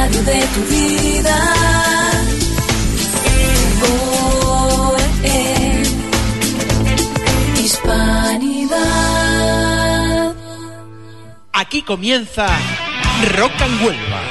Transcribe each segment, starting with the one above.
radio de tu vida. Hispanidad. Aquí comienza Rock and Huelva.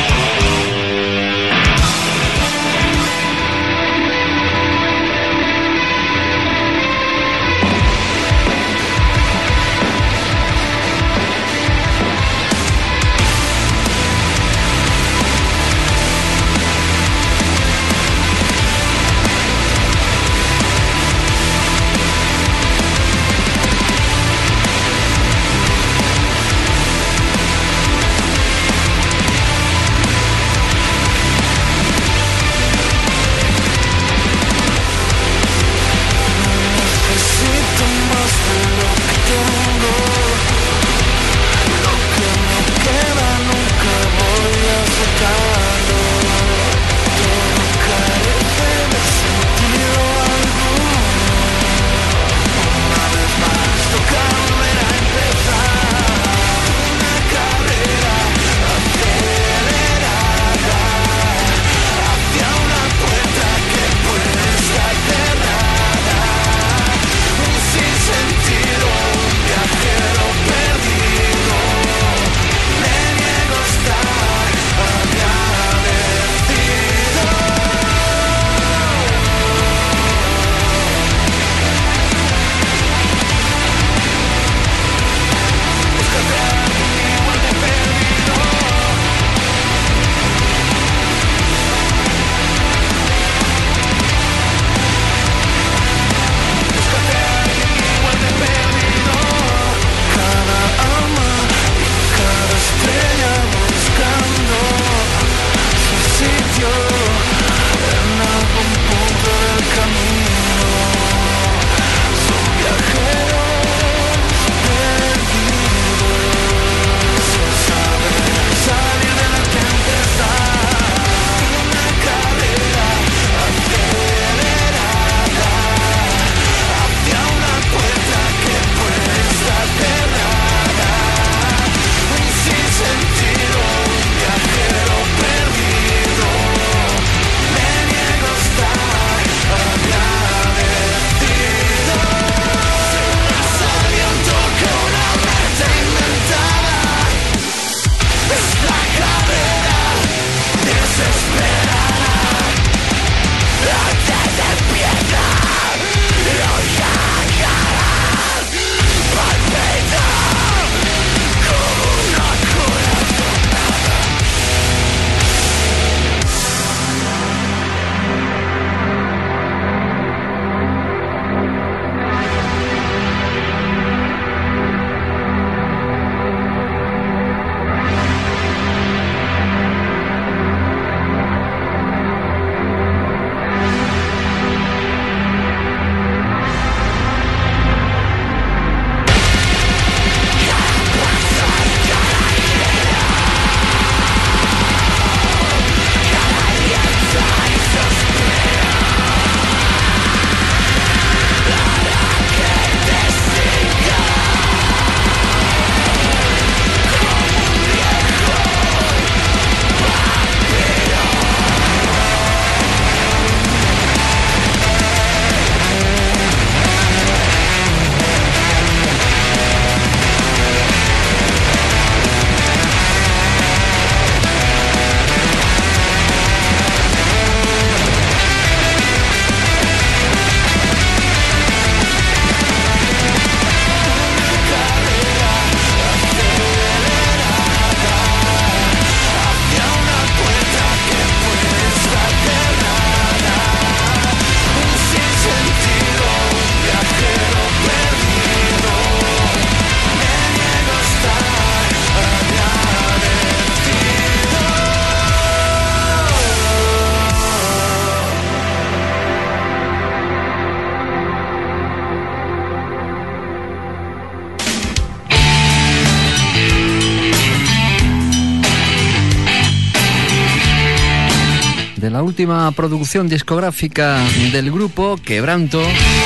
de la última producción discográfica del grupo, Quebranto,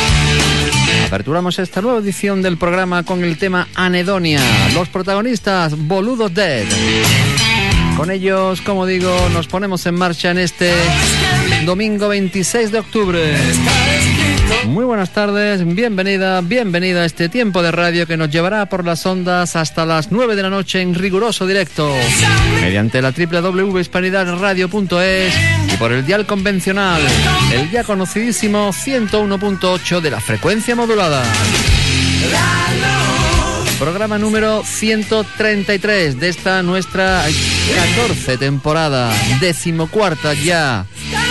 aperturamos esta nueva edición del programa con el tema Anedonia. Los protagonistas, Boludos Dead. Con ellos, como digo, nos ponemos en marcha en este domingo 26 de octubre. Muy buenas tardes, bienvenida a este tiempo de radio que nos llevará por las ondas hasta las 9 de la noche en riguroso directo, mediante la www.hispanidadradio.es y por el dial convencional, el ya conocidísimo 101.8 de la frecuencia modulada. Programa número 133 de esta nuestra 14 temporada, 14ª ya.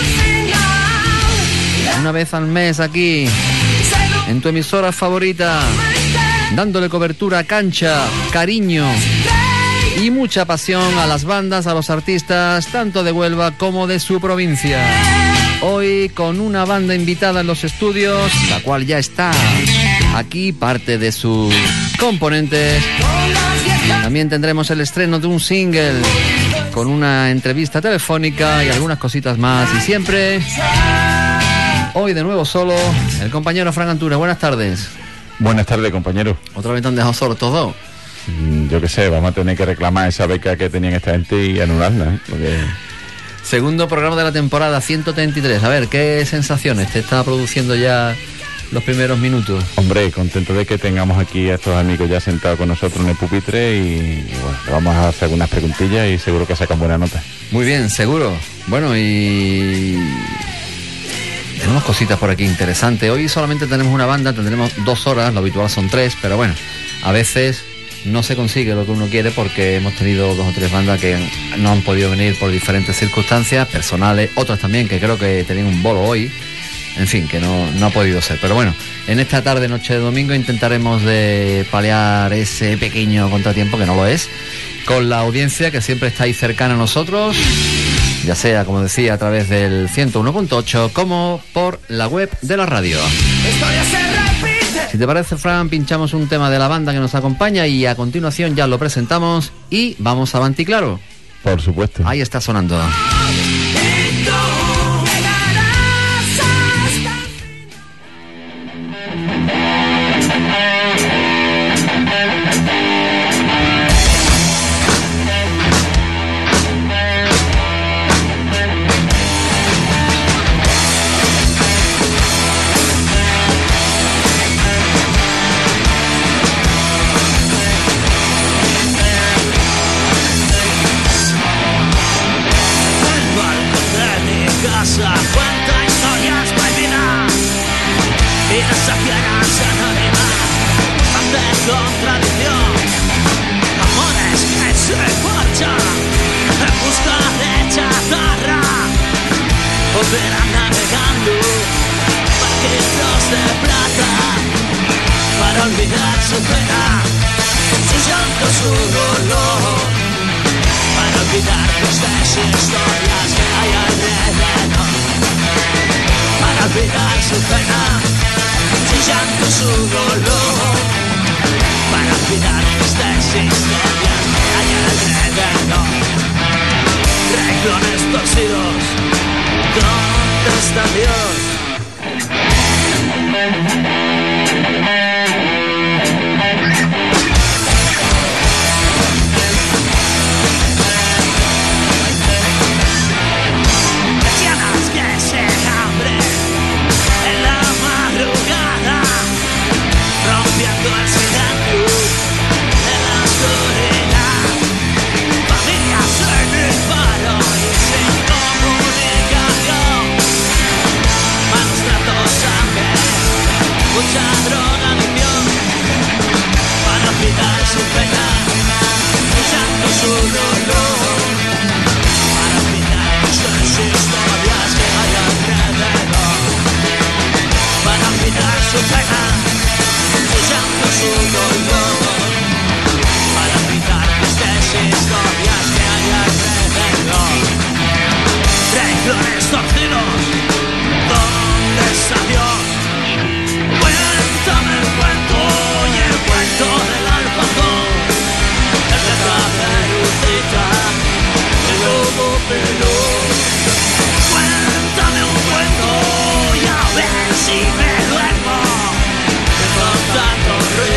Una vez al mes aquí, en tu emisora favorita, dándole cobertura, cancha, cariño y mucha pasión a las bandas, a los artistas, tanto de Huelva como de su provincia. Hoy con una banda invitada en los estudios, la cual ya está aquí, parte de sus componentes. También tendremos el estreno de un single con una entrevista telefónica y algunas cositas más. Y siempre, hoy de nuevo solo, el compañero Fran Antunes. Buenas tardes. Buenas tardes, compañero. ¿Otra vez te han dejado solos todos? Yo qué sé, vamos a tener que reclamar esa beca que tenían esta gente y anularla, ¿eh? Porque... Segundo programa de la temporada, 133. A ver, ¿qué sensaciones te está produciendo ya los primeros minutos? Hombre, contento de que tengamos aquí a estos amigos ya sentados con nosotros en el pupitre y bueno, le vamos a hacer algunas preguntillas y seguro que sacan buena nota. Muy bien, seguro. Bueno, y tenemos cositas por aquí interesantes. Hoy solamente tenemos una banda, tendremos 2 horas, lo habitual son 3, pero bueno, a veces no se consigue lo que uno quiere porque hemos tenido 2 o 3 bandas que no han podido venir por diferentes circunstancias personales, otras también que creo que tenían un bolo hoy. En fin, que no ha podido ser. Pero bueno, en esta tarde, noche de domingo, intentaremos de paliar ese pequeño contratiempo, que no lo es, con la audiencia que siempre está ahí cercana a nosotros, ya sea, como decía, a través del 101.8 como por la web de la radio. Si te parece, Fran, pinchamos un tema de la banda que nos acompaña y a continuación ya lo presentamos y vamos a Avanti Claro. Por supuesto. Ahí está sonando.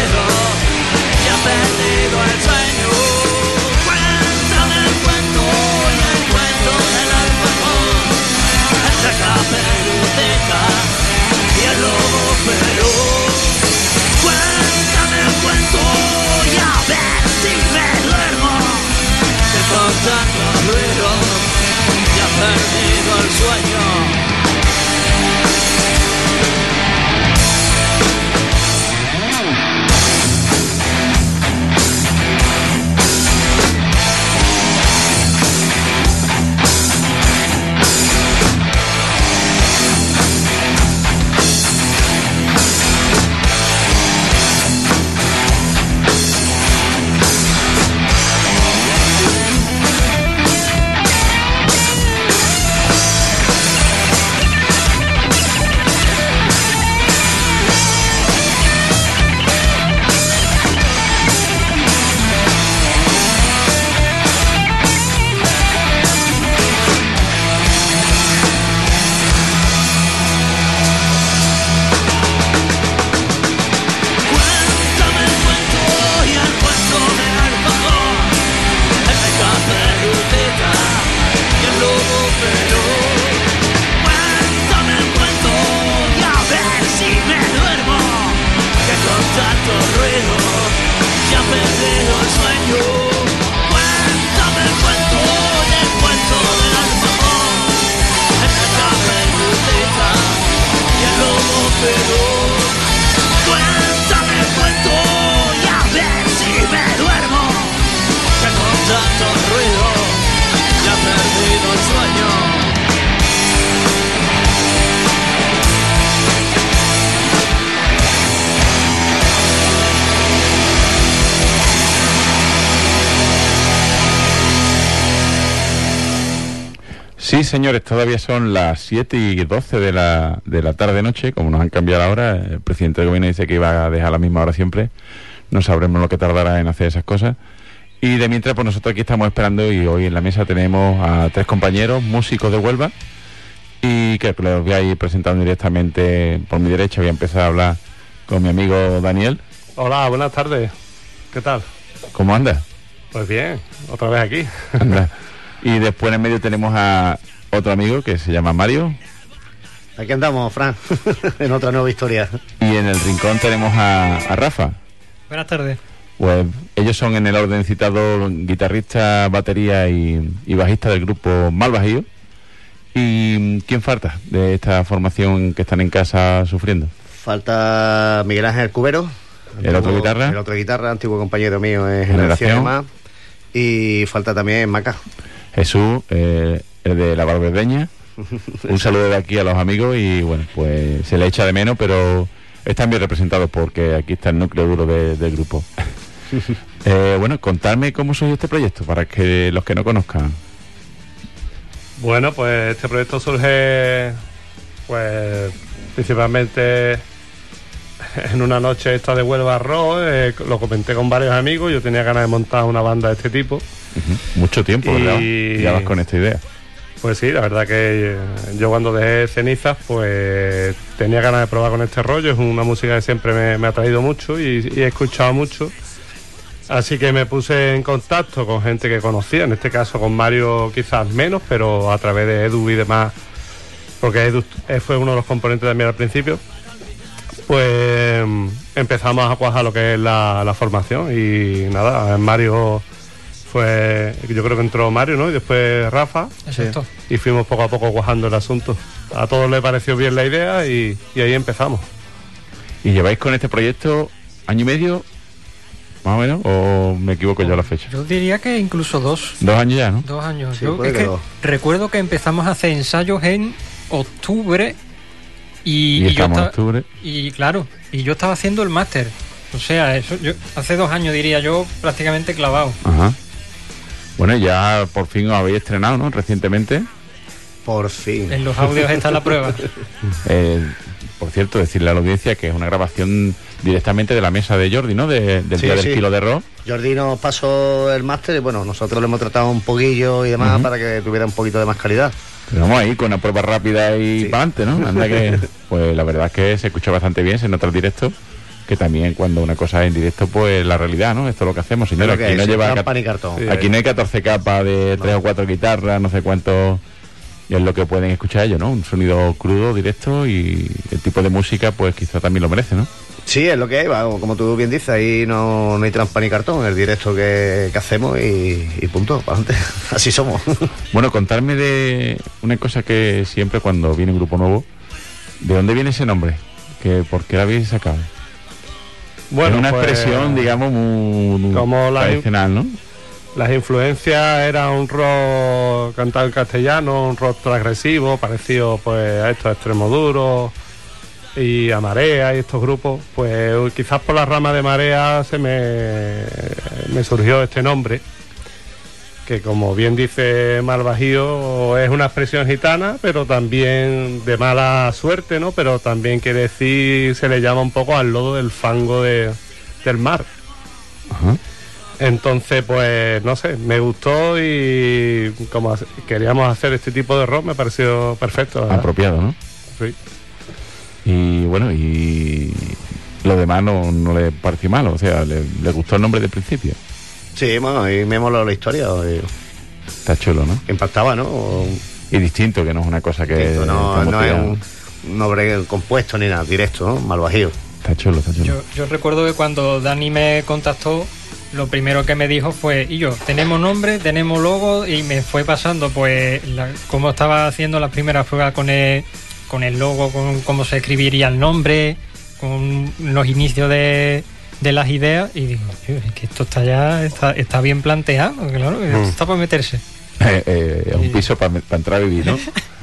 Perdido el sueño, cuéntame el cuento. perdido el sueño. Sí, señores, todavía son las 7:12 de la tarde-noche, como nos han cambiado la hora. El presidente del gobierno dice que iba a dejar la misma hora siempre. No sabremos lo que tardará en hacer esas cosas. Y de mientras, pues nosotros aquí estamos esperando, y hoy en la mesa tenemos a 3 compañeros, músicos de Huelva, y que los voy a ir presentando directamente por mi derecha. Voy a empezar a hablar con mi amigo Daniel. Hola, buenas tardes. ¿Qué tal? ¿Cómo andas? Pues bien, otra vez aquí. Anda. Y después en el medio tenemos a otro amigo que se llama Mario. Aquí andamos, Fran, en otra nueva historia. Y en el rincón tenemos a Rafa. Buenas tardes. Pues ellos son, en el orden citado, guitarrista, batería y bajista del grupo Mal Bajío. ¿Y quién falta de esta formación que están en casa sufriendo? Falta Miguel Ángel Cubero. ¿El otro guitarra? El otro guitarra, antiguo compañero mío en Generación Más. Y falta también Maca. Jesús, el de la Barberdeña. Un saludo de aquí a los amigos y bueno, pues se le echa de menos, pero están bien representados porque aquí está el núcleo duro del grupo. Bueno, contadme cómo surgió este proyecto para que los que no conozcan. Bueno, pues este proyecto surge pues principalmente en una noche esta de Huelva Rock. Lo comenté con varios amigos. Yo tenía ganas de montar una banda de este tipo. Mucho tiempo, ¿verdad? Ya vas con esta idea. Pues sí, la verdad que yo cuando dejé Cenizas pues tenía ganas de probar con este rollo. Es una música que siempre me ha traído mucho y he escuchado mucho. Así que me puse en contacto con gente que conocía, en este caso con Mario quizás menos, pero a través de Edu y demás, porque Edu fue uno de los componentes también al principio. Pues empezamos a cuajar lo que es la formación y nada, Mario fue, yo creo que entró Mario, ¿no? Y después Rafa. Exacto. Y fuimos poco a poco cuajando el asunto. A todos les pareció bien la idea y ahí empezamos. ¿Y lleváis con este proyecto año y medio, más o menos, o me equivoco yo a la fecha? Yo diría que incluso 2. 2 años ya, ¿no? 2 años. Sí, Yo es que recuerdo que empezamos a hacer ensayos en octubre y estamos yo en octubre. Y claro, y yo estaba haciendo el máster. O sea, eso yo hace 2 años diría yo prácticamente clavado. Ajá. Bueno, ya por fin os habéis estrenado, ¿no? Recientemente. Por fin. En los audios está la prueba. Por cierto, decirle a la audiencia que es una grabación directamente de la mesa de Jordi, ¿no? Del día del kilo de rock. Jordi nos pasó el máster y bueno, nosotros lo hemos tratado un poquillo y demás para que tuviera un poquito de más calidad. Pero vamos ahí con una prueba rápida y para adelante, ¿no? Anda que, pues la verdad es que se escucha bastante bien, se nota el directo, que también cuando una cosa es en directo, pues la realidad, ¿no? Esto es lo que hacemos, señores. Aquí no lleva pan y cartón. Sí, aquí no hay 14 capas de 3 o 4 guitarras, no sé cuánto, y es lo que pueden escuchar ellos, ¿no? Un sonido crudo, directo, y el tipo de música, pues quizá también lo merece, ¿no? Sí, es lo que hay, como tú bien dices, ahí no hay trampa ni cartón, el directo que hacemos y punto, para adelante. Así somos. Bueno, contarme de una cosa que siempre cuando viene un grupo nuevo, ¿de dónde viene ese nombre? ¿Por qué lo habéis sacado? Bueno, es una pues, expresión, digamos, muy como tradicional, ¿no? Las influencias eran un rock cantado en castellano, un rock transgresivo, parecido pues a estos Extremo Duro y a Marea y estos grupos. Pues quizás por la rama de Marea me surgió este nombre, que como bien dice Malvajío, es una expresión gitana, pero también de mala suerte, ¿no? Pero también quiere decir, se le llama un poco al lodo del fango del mar. Ajá. Entonces, pues, no sé, me gustó y como queríamos hacer este tipo de rock, me pareció perfecto, ¿verdad? Apropiado, ¿no? Sí. Y bueno, y lo demás no le pareció malo, o sea, le gustó el nombre del principio. Sí, bueno, y me moló la historia. Está chulo, ¿no? Impactaba, ¿no? Y distinto, que no es una cosa que... No es un nombre compuesto ni nada, directo, ¿no? Malvajío. Está chulo, está chulo. Yo recuerdo que cuando Dani me contactó, lo primero que me dijo fue, y yo, tenemos nombre, tenemos logo, y me fue pasando pues cómo estaba haciendo las primeras pruebas con el logo, con cómo se escribiría el nombre, con los inicios de las ideas, y digo, es que esto está bien planteado, claro, esto está para meterse. Un piso para entrar a vivir, ¿no?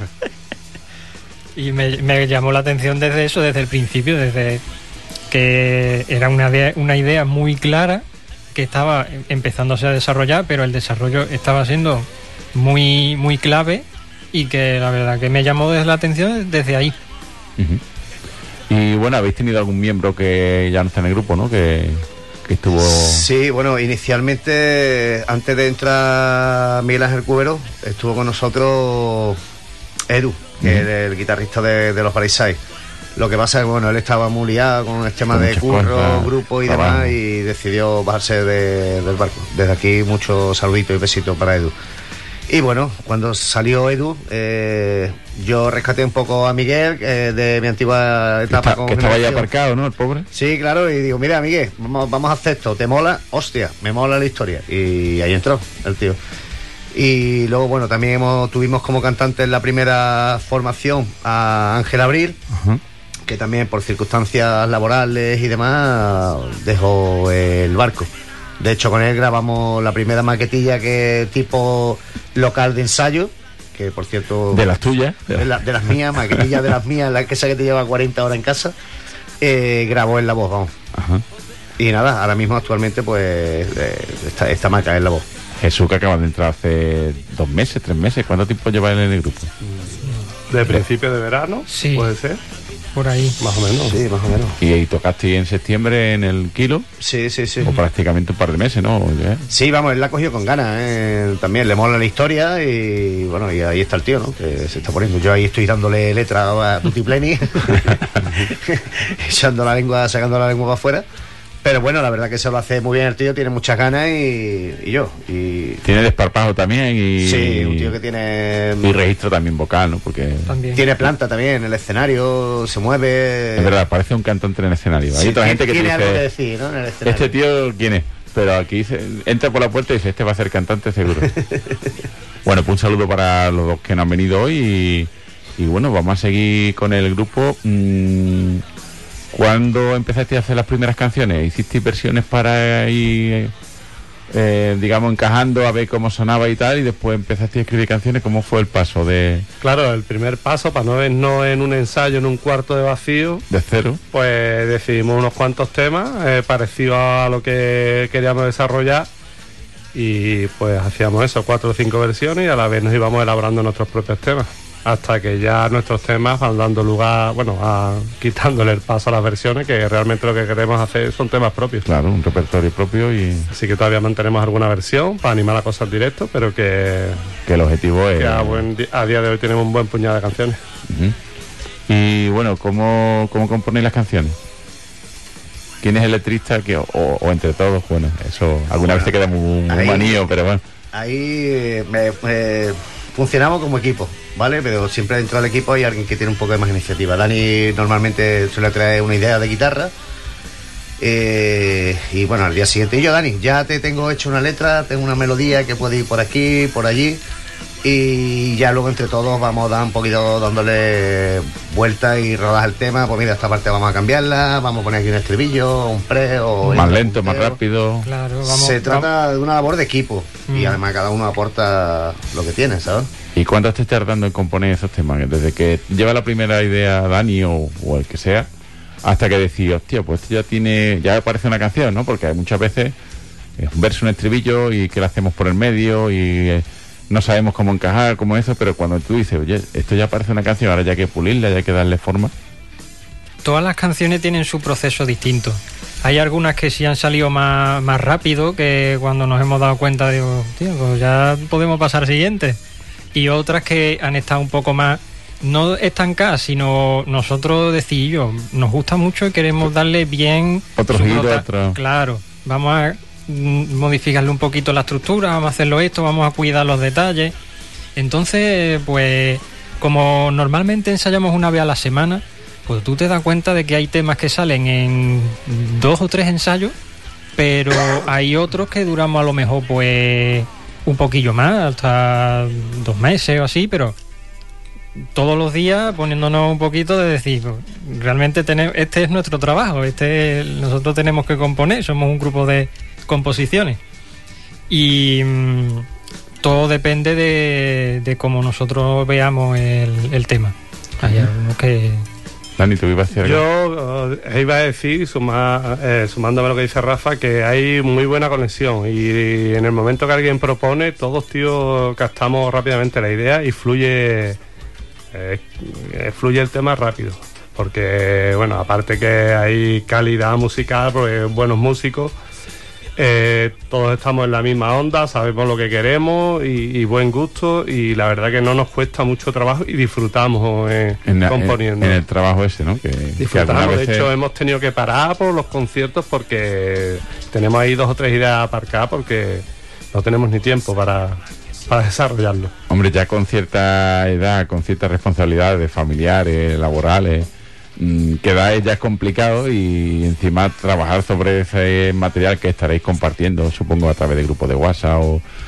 Y me llamó la atención desde eso, desde el principio, desde que era una idea muy clara, que estaba empezándose a desarrollar, pero el desarrollo estaba siendo muy, muy clave, y que la verdad que me llamó la atención desde ahí. Uh-huh. Y bueno, habéis tenido algún miembro que ya no está en el grupo, ¿no? Que estuvo... Sí, bueno, inicialmente, antes de entrar Miguel Ángel Cubero, estuvo con nosotros Edu, que es el guitarrista de los Parisais. Lo que pasa es que, bueno, él estaba muy liado con el tema de curro, cosas, grupo y demás, y decidió bajarse del barco. Desde aquí, muchos saluditos y besitos para Edu. Y bueno, cuando salió Edu, yo rescaté un poco a Miguel de mi antigua etapa con que estaba ahí aparcado, ¿no? El pobre. Sí, claro, y digo, mira, Miguel, vamos a hacer esto, ¿te mola? Hostia, me mola la historia. Y ahí entró el tío. Y luego, bueno, también tuvimos como cantante en la primera formación a Ángel Abril, uh-huh, que también por circunstancias laborales y demás dejó el barco. De hecho, con él grabamos la primera maquetilla, que tipo local de ensayo, que por cierto... ¿De las tuyas? De las mías, maquetilla de las mías, la que esa que te lleva 40 horas en casa, grabó en La Voz, vamos. Ajá. Y nada, ahora mismo actualmente pues esta marca es La Voz. Jesús, que acaba de entrar hace 2 meses, 3 meses, ¿cuánto tiempo lleva él en el grupo? ¿De principio de verano? Sí. ¿Puede ser? Por ahí. Más o menos. Sí, más o menos. ¿Y tocaste en septiembre en el Kilo? Sí. O prácticamente un par de meses, ¿no? Sí, vamos, él la ha cogido con ganas, también le mola la historia, y bueno, y ahí está el tío, ¿no? Que se está poniendo. Yo ahí estoy dándole letra a Tutipleni, sacando la lengua para afuera. Pero bueno, la verdad que se lo hace muy bien el tío, tiene muchas ganas y yo. Tiene desparpajo también y... Sí, un tío que tiene... Y registro también vocal, ¿no? Porque... También. Tiene planta también en el escenario, se mueve... Es verdad, parece un cantante en el escenario. Sí, hay otra gente que tiene dice, algo que decir, ¿no? En el escenario. ¿este tío quién es? Pero aquí entra por la puerta y dice, este va a ser cantante seguro. Bueno, pues un saludo para los dos que no han venido hoy y bueno, vamos a seguir con el grupo. ¿Cuándo empezaste a hacer las primeras canciones? ¿Hiciste versiones para ir, digamos, encajando a ver cómo sonaba y tal, y después empezaste a escribir canciones? ¿Cómo fue el paso de...? Claro, el primer paso, para no vernos en un ensayo, en un cuarto de vacío... De cero. Pues decidimos unos cuantos temas parecidos a lo que queríamos desarrollar, y pues hacíamos eso, 4 o 5 versiones, y a la vez nos íbamos elaborando nuestros propios temas. Hasta que ya nuestros temas van dando lugar, quitándole el paso a las versiones, que realmente lo que queremos hacer son temas propios. Claro, un repertorio propio y... Así que todavía mantenemos alguna versión para animar la cosa en directo, pero que el objetivo es... Que a día de hoy tenemos un buen puñado de canciones. Uh-huh. Y bueno, ¿cómo componéis las canciones? ¿Quién es el letrista? O entre todos? Bueno, eso alguna vez te queda muy manío, pero bueno. Ahí funcionamos como equipo, ¿vale? Pero siempre dentro del equipo hay alguien que tiene un poco de más iniciativa. Dani normalmente suele traer una idea de guitarra, Y bueno, al día siguiente, y yo, Dani, ya te tengo hecho una letra, tengo una melodía que puede ir por aquí, por allí, y ya luego entre todos vamos a dar un poquito dándole vueltas y rodas el tema. Pues mira, esta parte vamos a cambiarla, vamos a poner aquí un estribillo, un pre o más lento, más rápido. Claro, Se trata de una labor de equipo y además cada uno aporta lo que tiene, ¿sabes? ¿Y cuánto te estás tardando en componer esos temas? Desde que lleva la primera idea Dani o el que sea, hasta que decís, hostia, pues esto ya parece una canción, ¿no? Porque hay muchas veces un verso, un estribillo y que lo hacemos por el medio y no sabemos cómo encajar, cómo eso, pero cuando tú dices, oye, esto ya parece una canción, ahora ya hay que pulirla, ya hay que darle forma. Todas las canciones tienen su proceso distinto. Hay algunas que sí han salido más rápido, que cuando nos hemos dado cuenta, digo, tío, pues ya podemos pasar al siguiente. Y otras que han estado un poco más, no estancadas, sino nosotros decir, yo, nos gusta mucho y queremos darle bien... Otro giro, otro... Claro, vamos a modificarle un poquito la estructura, vamos a hacerlo esto, vamos a cuidar los detalles. Entonces, pues, como normalmente ensayamos una vez a la semana, pues tú te das cuenta de que hay temas que salen en 2 o 3 ensayos, pero hay otros que duramos a lo mejor, pues, un poquillo más, hasta 2 meses o así, pero todos los días poniéndonos un poquito de decir, pues, realmente este es nuestro trabajo, nosotros tenemos que componer, somos un grupo de composiciones y todo depende de cómo nosotros veamos el tema. Hay algunos que... Dani, ¿tú ibas a decir algo? Yo iba a decir, sumándome a lo que dice Rafa, que hay muy buena conexión y en el momento que alguien propone, todos, tío, captamos rápidamente la idea y fluye el tema rápido, porque, bueno, aparte que hay calidad musical, porque buenos músicos, todos estamos en la misma onda, sabemos lo que queremos y buen gusto, y la verdad que no nos cuesta mucho trabajo y disfrutamos componiendo. En el trabajo ese, ¿no? Disfrutamos, de hecho hemos tenido que parar por los conciertos porque tenemos ahí 2 o 3 ideas aparcadas porque no tenemos ni tiempo para desarrollarlo. Hombre, ya con cierta edad, con ciertas responsabilidades familiares, laborales, quedar ya es complicado, y encima trabajar sobre ese material que estaréis compartiendo, supongo a través de grupos de WhatsApp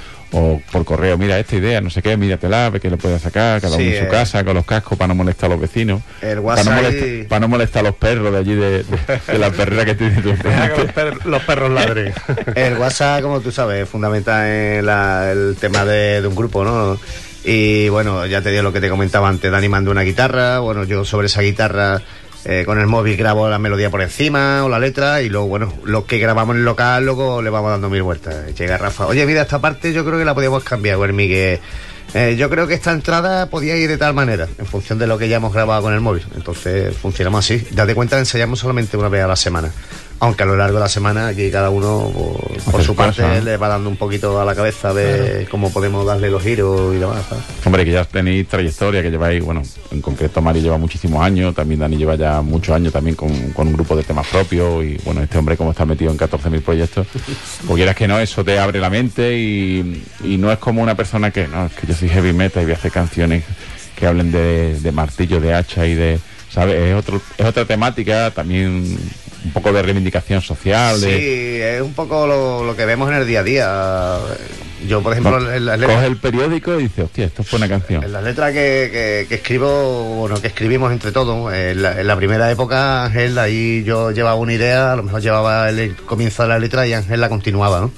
o por correo. Mira esta idea, no sé qué, míratela, ve que le puede sacar, cada uno en su casa, con los cascos, para no molestar a los vecinos, el WhatsApp para no molestar a los perros de allí de la perrera que tiene tu los perros ladren. El WhatsApp, como tú sabes, es fundamental en el tema de un grupo, ¿no? Y bueno, ya te digo lo que te comentaba antes, Dani mandó una guitarra, bueno, yo sobre esa guitarra con el móvil grabo la melodía por encima o la letra, y luego, bueno, lo que grabamos en el local luego le vamos dando 1000 vueltas. Llega Rafa, oye, mira, esta parte yo creo que la podíamos cambiar, o el Miguel, yo creo que esta entrada podía ir de tal manera, en función de lo que ya hemos grabado con el móvil. Entonces funcionamos así. Date cuenta, ensayamos solamente una vez a la semana, aunque a lo largo de la semana aquí cada uno por su parte le va dando un poquito a la cabeza de cómo podemos darle los giros y demás, ¿sabes? Hombre, que ya tenéis trayectoria, que lleváis, bueno, en concreto Mari lleva muchísimos años, también Dani lleva ya muchos años también con un grupo de temas propios, y bueno, este hombre como está metido en 14.000 proyectos, pues quieras que no, eso te abre la mente y no es como una persona que, no, es que yo soy heavy metal y voy a hacer canciones que hablen de martillo, de hacha y de, ¿sabes? Es otra temática, también un poco de reivindicación social. Sí, es un poco lo que vemos en el día a día. Yo, por ejemplo, en las letras... Coge el periódico y dice, hostia, esto fue una canción. En las letras que escribo, bueno, que escribimos entre todos, en la primera época, Ángel, ahí yo llevaba una idea, a lo mejor llevaba el comienzo de la letra y Ángel la continuaba, ¿no?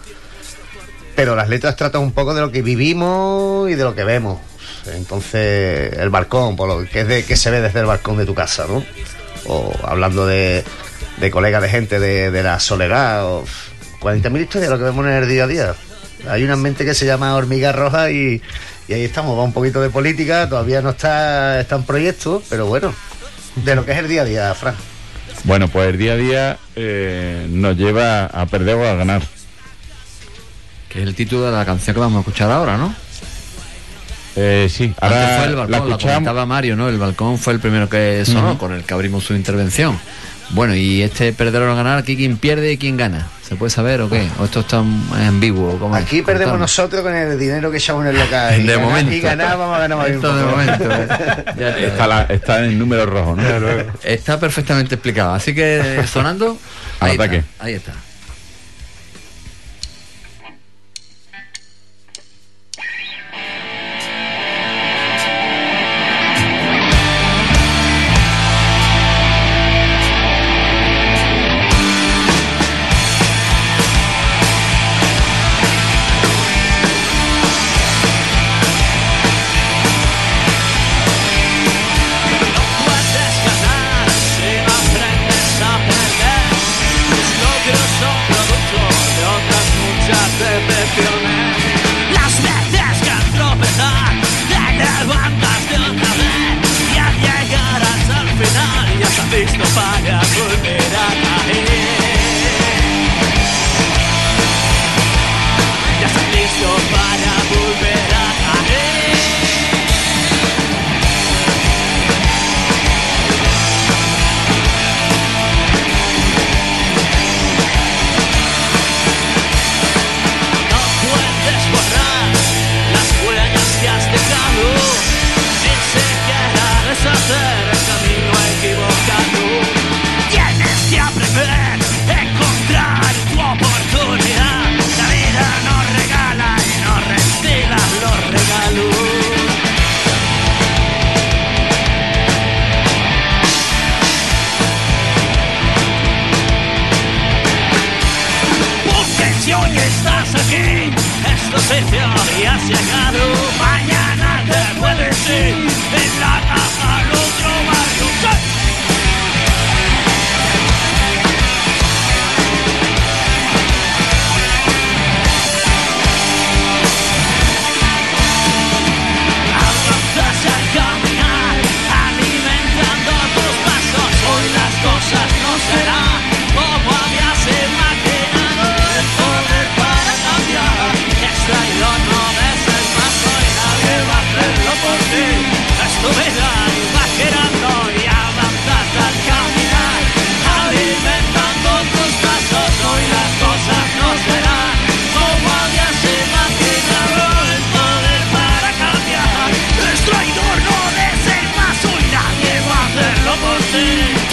Pero las letras tratan un poco de lo que vivimos y de lo que vemos. Entonces, el balcón, por lo que es que se ve desde el balcón de tu casa, ¿no? O hablando de colegas, de gente, de la soledad, o 40.000 historias, lo que vemos en el día a día. Hay una mente que se llama Hormiga Roja y ahí estamos, va un poquito de política, todavía no está en proyecto, pero bueno, de lo que es el día a día, Fran. Bueno, pues el día a día nos lleva a perder o a ganar. Que es el título de la canción que vamos a escuchar ahora, ¿no? Sí, ahora antes fue el balcón, la escuchamos. La comentaba Mario, ¿no? El balcón fue el primero que sonó, con el que abrimos su intervención. Bueno, y este perder o ganar, aquí quién pierde y quién gana. ¿Se puede saber o qué? ¿O esto está en vivo? ¿Cómo Aquí es? perdemos Contadme. nosotros con el dinero que echamos en el local. De momento. Y ganar, vamos a ganar más bien un Esto de poco. momento. Ya Está en el número rojo, ¿no? está perfectamente explicado. Así que sonando. Al Ahí ataque. está, ahí está. Puedes ganar si no aprendes a perder. Tus logros son producto de otras muchas decepciones. Las veces que al tropezar te levantas de otra vez y al llegar hasta el final ya estás listo para volver a caer. Ya estás listo para volver a caer. No puedes borrar las huellas que has dejado, ni siquiera deshacer el camino equivocado. Tienes que aprender, encontrar tu oportunidad. La vida nos regala y nos retira los regalos. Porque si hoy estás aquí, esto se te había llegado. Mañana te puedes ir en la caja al otro barrio. ¡Sí! Avanzas al caminar, alimentando tus pasos. Hoy las cosas no serán como habías imaginado. El poder para cambiar es traído, no ves el paso y nadie va a hacerlo por ti. Es tu vida imaginando y avanzas al caminar, alimentando tus pasos. Hoy las cosas no serán como habías imaginado. El poder para cambiar es traidor, no des el paso y nadie va a hacerlo por ti.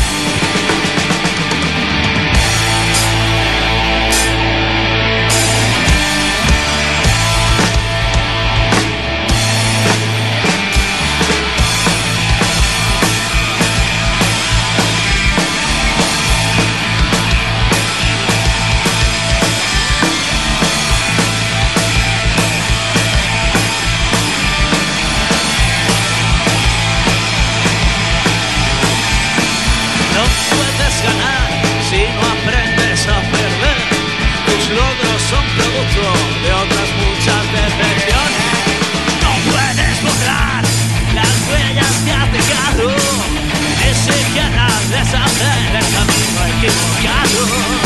No puedes ganar si no aprendes a perder. Tus logros son producto de otras muchas decepciones. No puedes borrar las huellas que has dejado, ni siquiera deshacer el camino equivocado.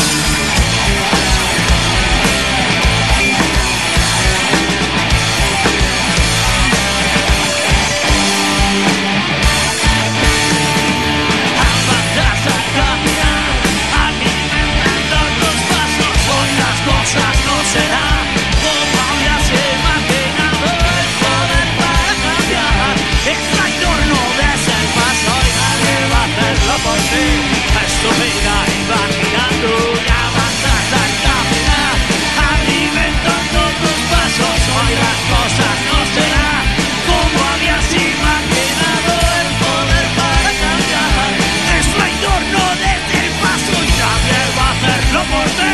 Avanzas al caminar, alimentando tus pasos. Hoy las cosas no serán como habías imaginado. El poder para cambiar es traidor, no des el paso y nadie va a hacerlo por ti. Es tu vida imaginando y avanzas al caminar, alimentando tus pasos. Hoy las cosas no serán como habías imaginado. El poder para cambiar es traidor, no des el paso y nadie va a hacerlo por ti.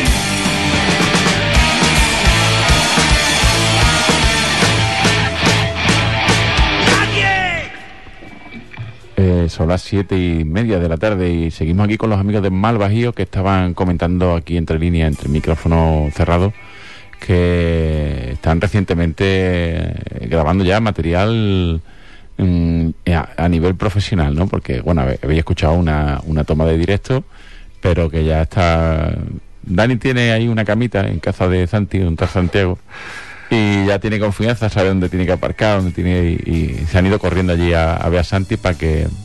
¡Nadie! Son las 7:30 de la tarde y seguimos aquí con los amigos de Mal Bajío que estaban comentando aquí entre líneas, entre micrófono cerrado, que están recientemente grabando ya material a nivel profesional, ¿no? Porque, bueno, habéis escuchado una toma de directo, pero que ya está... Dani tiene ahí una camita en casa de Santi, un tal Santiago, y ya tiene confianza, sabe dónde tiene que aparcar, dónde tiene, y se han ido corriendo allí a ver a Santi para que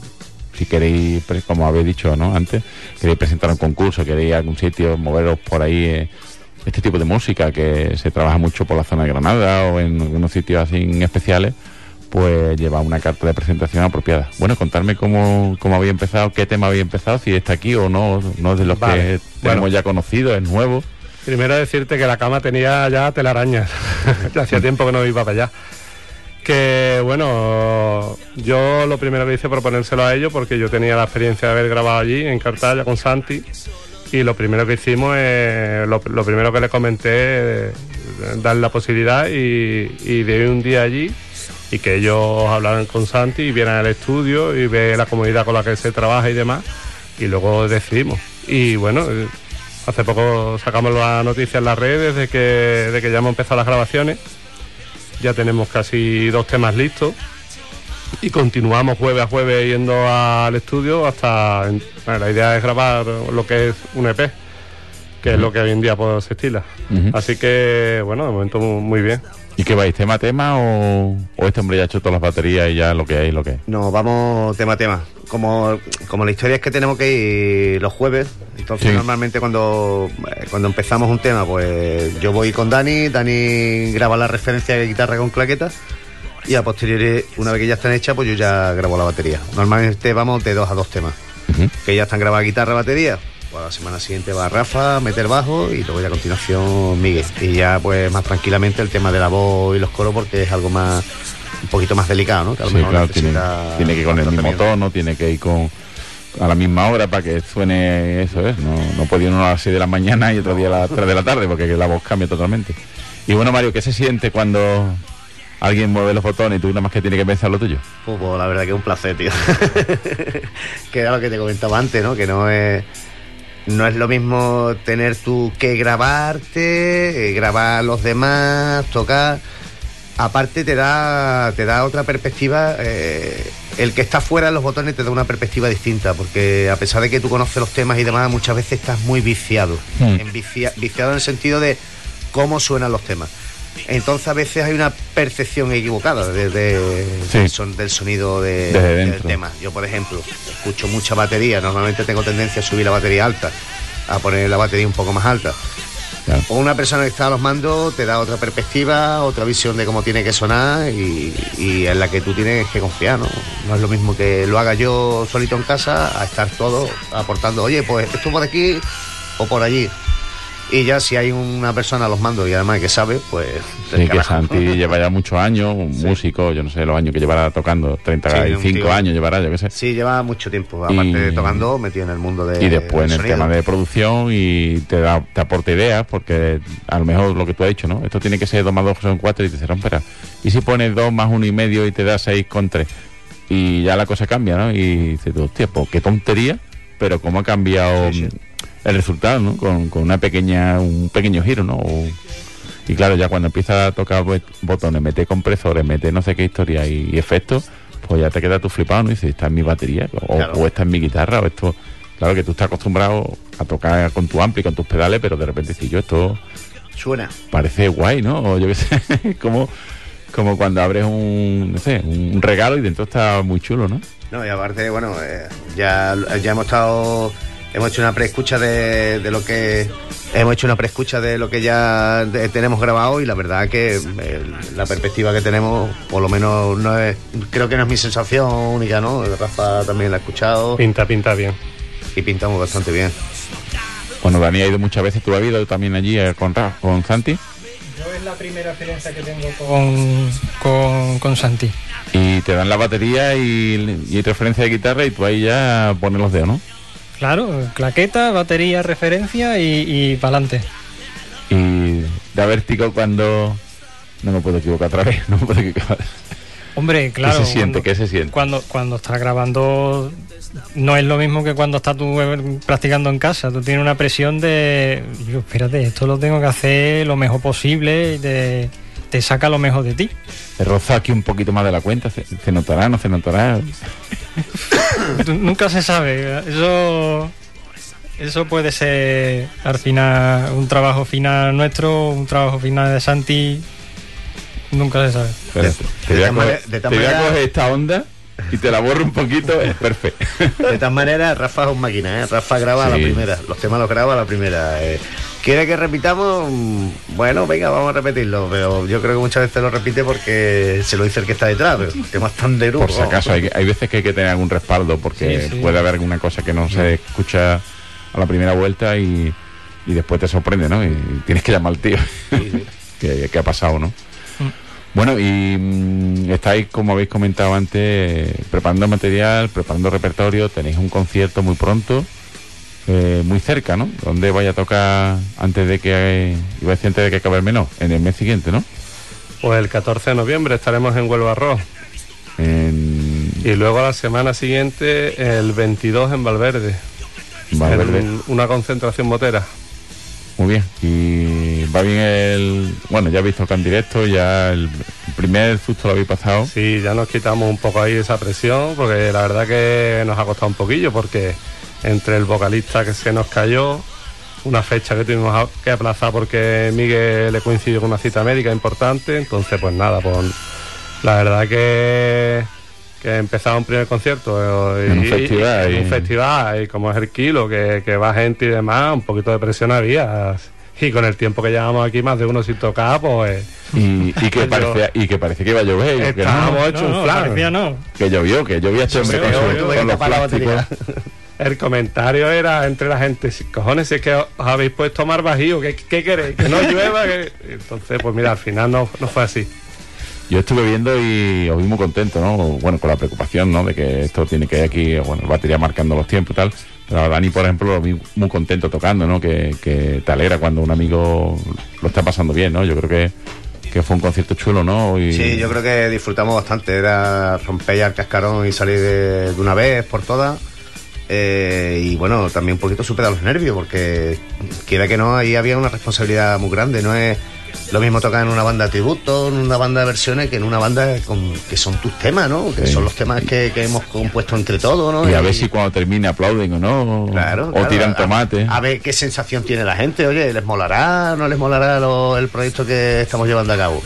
si queréis, como habéis dicho, ¿no?, antes, queréis presentar un concurso, queréis algún sitio, moveros por ahí, este tipo de música que se trabaja mucho por la zona de Granada o en algunos sitios así especiales, pues lleva una carta de presentación apropiada. Bueno, contarme cómo habéis empezado, qué tema habéis empezado, si está aquí o no es de los que tenemos ya conocido, es nuevo. Primero decirte que la cama tenía ya telarañas. Ya hacía tiempo que no iba para allá. Que bueno, yo lo primero que hice proponérselo a ellos, porque yo tenía la experiencia de haber grabado allí en Cartaya con Santi, y lo primero que hicimos es, lo primero que le comenté, darle la posibilidad y de ir un día allí y que ellos hablaran con Santi y vieran el estudio y ver la comunidad con la que se trabaja y demás, y luego decidimos. Y bueno, hace poco sacamos la noticia en las redes de que ya hemos empezado las grabaciones. Ya tenemos casi 2 temas listos y continuamos jueves a jueves yendo al estudio hasta... la idea es grabar lo que es un EP, que es lo que hoy en día pues, se estila. Así que, bueno, de momento muy bien. ¿Y qué vais, tema a tema o este hombre ya ha hecho todas las baterías y ya lo que hay, lo que es? No, vamos tema a tema. Como la historia es que tenemos que ir los jueves, entonces normalmente cuando empezamos un tema, pues yo voy con Dani graba la referencia de guitarra con claqueta y a posteriori, una vez que ya están hechas, pues yo ya grabo la batería. Normalmente vamos de 2 a 2 temas, que ya están grabadas guitarra, batería. Pues la semana siguiente va Rafa, meter bajo y luego ya a continuación Miguel. Y ya pues más tranquilamente el tema de la voz y los coros, porque es algo más, un poquito más delicado, ¿no? Que a lo mejor claro, tiene que ir con el mismo tono, tiene que ir a la misma hora para que suene, eso es. No puede ir uno a las 6 de la mañana y otro día a las 3 de la tarde, porque la voz cambia totalmente. Y bueno, Mario, ¿qué se siente cuando alguien mueve los botones y tú nada más que tienes que pensar lo tuyo? Pues la verdad que es un placer, tío. Que era lo que te comentaba antes, ¿no? Que no es lo mismo tener tú que grabarte, grabar a los demás, tocar. Aparte te da otra perspectiva. El que está fuera de los botones te da una perspectiva distinta, porque a pesar de que tú conoces los temas y demás, muchas veces estás muy viciado. Viciado en el sentido de cómo suenan los temas. Entonces a veces hay una percepción equivocada del sonido del tema. Yo, por ejemplo, escucho mucha batería, normalmente tengo tendencia a subir la batería alta, a poner la batería un poco más alta. Claro. O una persona que está a los mandos te da otra perspectiva, otra visión de cómo tiene que sonar y en la que tú tienes que confiar, ¿no? No es lo mismo que lo haga yo solito en casa a estar todo aportando, oye, pues esto por aquí o por allí. Y ya si hay una persona a los mandos y además que sabe, pues... Sí, que Santi lleva ya muchos años, un músico, yo no sé los años que llevará tocando, 35 años llevará, yo qué sé. Sí, lleva mucho tiempo, aparte de tocando, metido en el mundo de... Y después en el tema de producción y te aporta ideas, porque a lo mejor lo que tú has dicho, ¿no? Esto tiene que ser 2 más 2 son 4 y te dices, espera, ¿y si pones 2 más 1,5 y te da 6 con 3? Y ya la cosa cambia, ¿no? Y dices, hostia, pues qué tontería, pero cómo ha cambiado... el resultado, ¿no? Con un pequeño giro, ¿no? Y claro, ya cuando empiezas a tocar botones, meter compresores, meter no sé qué historia y efectos, pues ya te quedas tú flipado, ¿no? Y dices, esta es mi batería, o esta es mi guitarra, o esto... Claro que tú estás acostumbrado a tocar con tu ampli, con tus pedales, pero de repente si yo esto... Suena. Parece guay, ¿no? O yo qué sé, como cuando abres un regalo y dentro está muy chulo, ¿no? No, y aparte, bueno, ya hemos hecho una preescucha de lo que ya tenemos grabado y la verdad que la perspectiva que tenemos, por lo menos creo que no es mi sensación única, ¿no? Rafa también la ha escuchado. Pinta bien. Y pintamos bastante bien. Bueno, Dani ha ido muchas veces, ¿tú has ido también allí con Santi? Yo es la primera experiencia que tengo con Santi. Y te dan la batería y referencia de guitarra y tú ahí ya pones los dedos, ¿no? Claro, claqueta, batería, referencia y pa'lante. Y da vértigo cuando... No me puedo equivocar otra vez, no me puedo equivocar. Hombre, claro. ¿Qué se siente? Cuando estás grabando no es lo mismo que cuando estás tú practicando en casa. Tú tienes una presión de... espérate, esto lo tengo que hacer lo mejor posible y te saca lo mejor de ti. Te roza aquí un poquito más de la cuenta, ¿se notará, no se notará? Nunca se sabe. Eso puede ser al final un trabajo final nuestro, un trabajo final de Santi. Nunca se sabe. Te voy a coger esta onda y te la borro un poquito, es perfecto. De todas maneras, Rafa es un máquina, ¿eh? Rafa graba a la Sí. primera, los temas los graba a la primera. ¿Quiere que repitamos? Bueno, venga, vamos a repetirlo, pero yo creo que muchas veces lo repite porque se lo dice el que está detrás, pero temas tan de Por si acaso, hay veces que hay que tener algún respaldo, porque Sí, sí. puede haber alguna cosa que no se escucha a la primera vuelta y después te sorprende, ¿no? Y tienes que llamar al tío. que ha pasado, ¿no? Bueno, y estáis, como habéis comentado antes, preparando material, preparando repertorio, tenéis un concierto muy pronto, muy cerca, ¿no? ¿Dónde vaya a tocar antes de que, iba a decir antes de que acabe el menor? En el mes siguiente, ¿no? Pues el 14 de noviembre estaremos en Huelva Rock. Y luego la semana siguiente, el 22 en Valverde. Valverde. En una concentración motera. Muy bien. Y va bien bueno, ya habéis tocado en directo, ya el primer susto lo habéis pasado. Sí, ya nos quitamos un poco ahí esa presión, porque la verdad que nos ha costado un poquillo, porque entre el vocalista que se nos cayó, una fecha que tuvimos que aplazar porque Miguel le coincidió con una cita médica importante, entonces pues nada, pues la verdad que empezaba un primer concierto En un festival, en un festival, y como es el Kilo, que va gente y demás, un poquito de presión había, y con el tiempo que llevamos aquí, más de uno sin tocar, pues Y que parecía que iba a llover. Que estábamos hechos un flan. parecía no. Que llovió este hombre con los plásticos. El comentario era entre la gente: cojones, si es que os habéis puesto mar bajío, ¿qué queréis? Que no llueva. Entonces, pues mira, al final no fue así. Yo estuve viendo y os vi muy contento, ¿no? Bueno, con la preocupación, ¿no? De que esto tiene que ir aquí, bueno, el batería marcando los tiempos y tal. Pero a Dani, por ejemplo, lo vi muy contento tocando, ¿no? Que te alegra cuando un amigo lo está pasando bien, ¿no? Yo creo que fue un concierto chulo, ¿no? Sí, yo creo que disfrutamos bastante. Era romper ya el cascarón y salir de una vez por todas. Y bueno, también un poquito superar los nervios, porque quiera que no, ahí había una responsabilidad muy grande. No es lo mismo tocar en una banda de tributo, en una banda de versiones, que en una banda que son tus temas, ¿no? Que son los temas que hemos compuesto entre todos, ¿no? Y a ver si cuando termine aplauden o no. Claro, o tiran tomate. A ver qué sensación tiene la gente. Oye, ¿les molará o no les molará el proyecto que estamos llevando a cabo?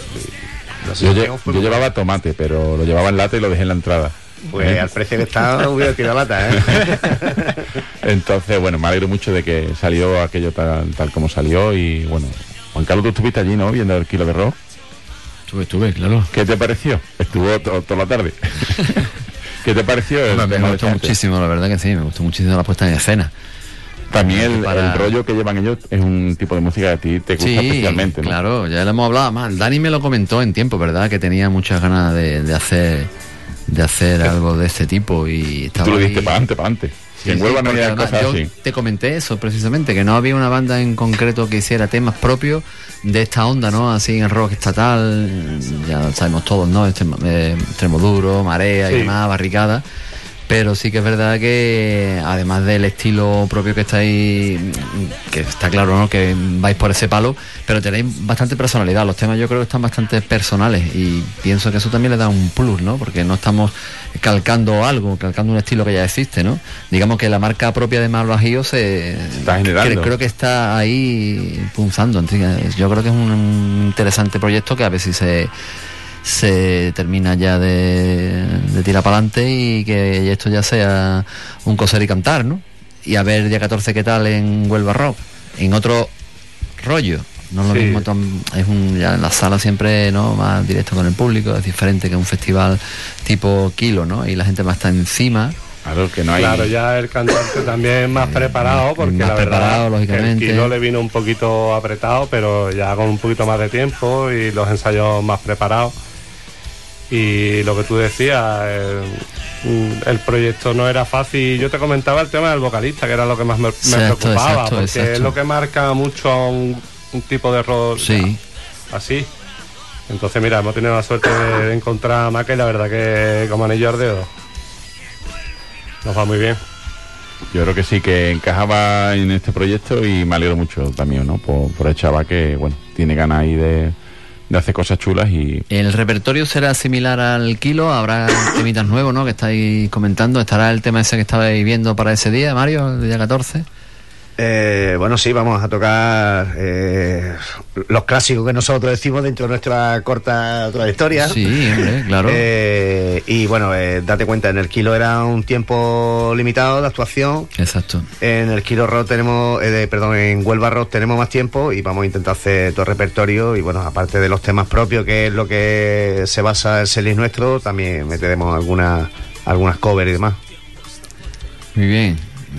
Yo llevaba tomate, pero lo llevaba en lata y lo dejé en la entrada. Pues al precio que está hubiera tirado lata, ¿eh? Entonces, bueno, me alegro mucho de que salió aquello tal como salió. Y bueno, Juan Carlos, tú estuviste allí, ¿no? Viendo el Kilo de Rock. Estuve, claro. ¿Qué te pareció? Estuvo toda la tarde. ¿Qué te pareció? Me gustó muchísimo, la verdad que sí, me gustó muchísimo la puesta en escena. También el rollo que llevan ellos es un tipo de música que a ti te gusta especialmente, ¿no? Claro, ya lo hemos hablado más. Dani me lo comentó en tiempo, ¿verdad? Que tenía muchas ganas de hacer algo de este tipo y estaba Tú lo ahí. diste para adelante. Sí, en Huelva no porque había además cosas yo así. te comenté eso precisamente, que no había una banda en concreto que hiciera temas propios de esta onda, ¿no? Así en rock estatal, ya sabemos todos, ¿no? Extremo Duro, Marea y demás, Barricada. Pero sí que es verdad que además del estilo propio que estáis, que está claro, ¿no? Que vais por ese palo, pero tenéis bastante personalidad. Los temas yo creo que están bastante personales y pienso que eso también le da un plus, ¿no? Porque no estamos calcando un estilo que ya existe, ¿no? Digamos que la marca propia de Mal Bajío se está generando. Creo que está ahí punzando. Yo creo que es un interesante proyecto que a ver si se termina ya de tirar para adelante y que esto ya sea un coser y cantar, ¿no? Y a ver día 14 qué tal en Huelva Rock, en otro rollo, no es lo mismo, ya en la sala siempre, ¿no? Más directo con el público, es diferente que un festival tipo Kilo, ¿no? Y la gente más está encima. Claro, que no hay... Claro, ya el cantante también más preparado, porque más la preparado, verdad lógicamente. el Kilo le vino un poquito apretado, pero ya con un poquito más de tiempo y los ensayos más preparados. Y lo que tú decías, el proyecto no era fácil. Yo te comentaba el tema del vocalista, que era lo que más me preocupaba, porque es lo que marca mucho a un tipo de rock así. Entonces, mira, hemos tenido la suerte de encontrar a Maca y la verdad que como anillo al dedo. Nos va muy bien. Yo creo que sí, que encajaba en este proyecto y me alegro mucho también, ¿no? Por el chaval que, bueno, tiene ganas ahí de hacer cosas chulas. Y el repertorio será similar al Kilo, habrá temitas nuevos, ¿no? Que estáis comentando. ¿Estará el tema ese que estabais viendo para ese día, Mario, el día 14? Bueno, sí, vamos a tocar los clásicos que nosotros decimos dentro de nuestra corta trayectoria. Sí, hombre, claro. Y bueno, date cuenta, en el Kilo era un tiempo limitado de actuación. Exacto. En el Kilo Rock tenemos, en Huelva Rock tenemos más tiempo y vamos a intentar hacer todo el repertorio. Y bueno, aparte de los temas propios, que es lo que se basa el setlist nuestro, también meteremos algunas covers y demás. Muy bien.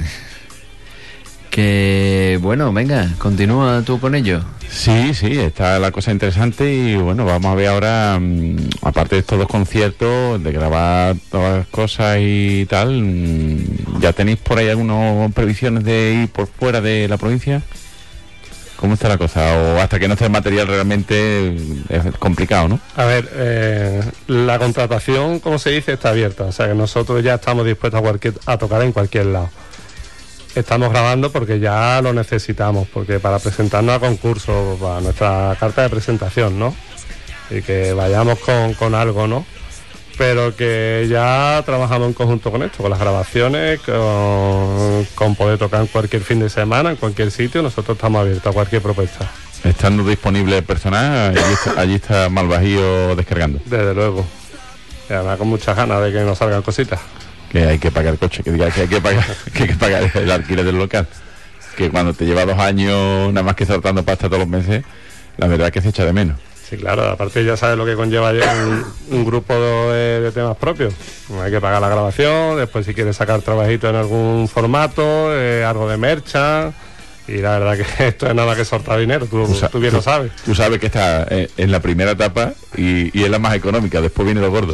Que bueno, venga, continúa tú con ello. Sí, está la cosa interesante y bueno, vamos a ver ahora, aparte de estos dos conciertos, de grabar todas las cosas y tal, ¿ya tenéis por ahí algunas previsiones de ir por fuera de la provincia? ¿Cómo está la cosa? O hasta que no esté el material realmente es complicado, ¿no? A ver, la contratación, como se dice, está abierta. O sea que nosotros ya estamos dispuestos a tocar en cualquier lado. Estamos grabando porque ya lo necesitamos, porque para presentarnos a concursos, para nuestra carta de presentación, ¿no? Y que vayamos con algo, ¿no? Pero que ya trabajamos en conjunto con esto, con las grabaciones, con poder tocar en cualquier fin de semana, en cualquier sitio. Nosotros estamos abiertos a cualquier propuesta. Estando disponible el personal, allí está Malvajío descargando. Desde luego. Y además con muchas ganas de que nos salgan cositas. Que hay que pagar el coche, que diga que hay que pagar el alquiler del local. Que cuando te lleva 2 años nada más que soltando pasta todos los meses, la verdad es que se echa de menos. Sí, claro, aparte ya sabes lo que conlleva un grupo de temas propios. Hay que pagar la grabación, después si quieres sacar trabajito en algún formato, algo de mercha. Y la verdad que esto es nada que soltar dinero, tú bien lo sabes. Tú sabes que está en la primera etapa y es la más económica, después viene lo gordo.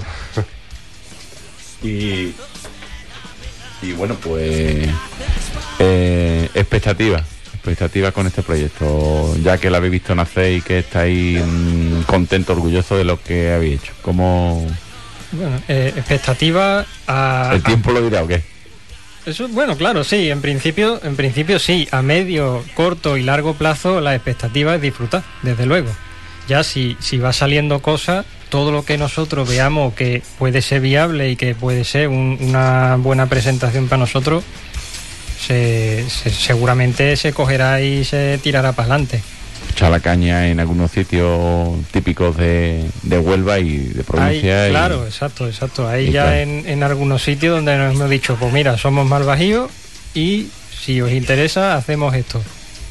Y bueno, pues expectativas con este proyecto, ya que lo habéis visto nacer y que estáis contento, orgulloso de lo que habéis hecho. ¿Cómo? Bueno, expectativa ¿El tiempo lo dirá o qué? Eso, bueno, claro, sí, en principio sí, a medio, corto y largo plazo la expectativa es disfrutar, desde luego. Ya si va saliendo cosas, todo lo que nosotros veamos que puede ser viable y que puede ser una buena presentación para nosotros, seguramente se cogerá y se tirará para adelante. Echar la caña en algunos sitios típicos de Huelva y de provincia. Claro, exacto. Ahí ya claro. En algunos sitios donde nos hemos dicho, pues mira, somos Malvajío y si os interesa hacemos esto.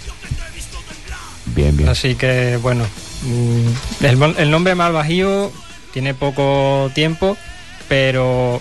Bien. Así que bueno, el nombre Malvajío tiene poco tiempo, pero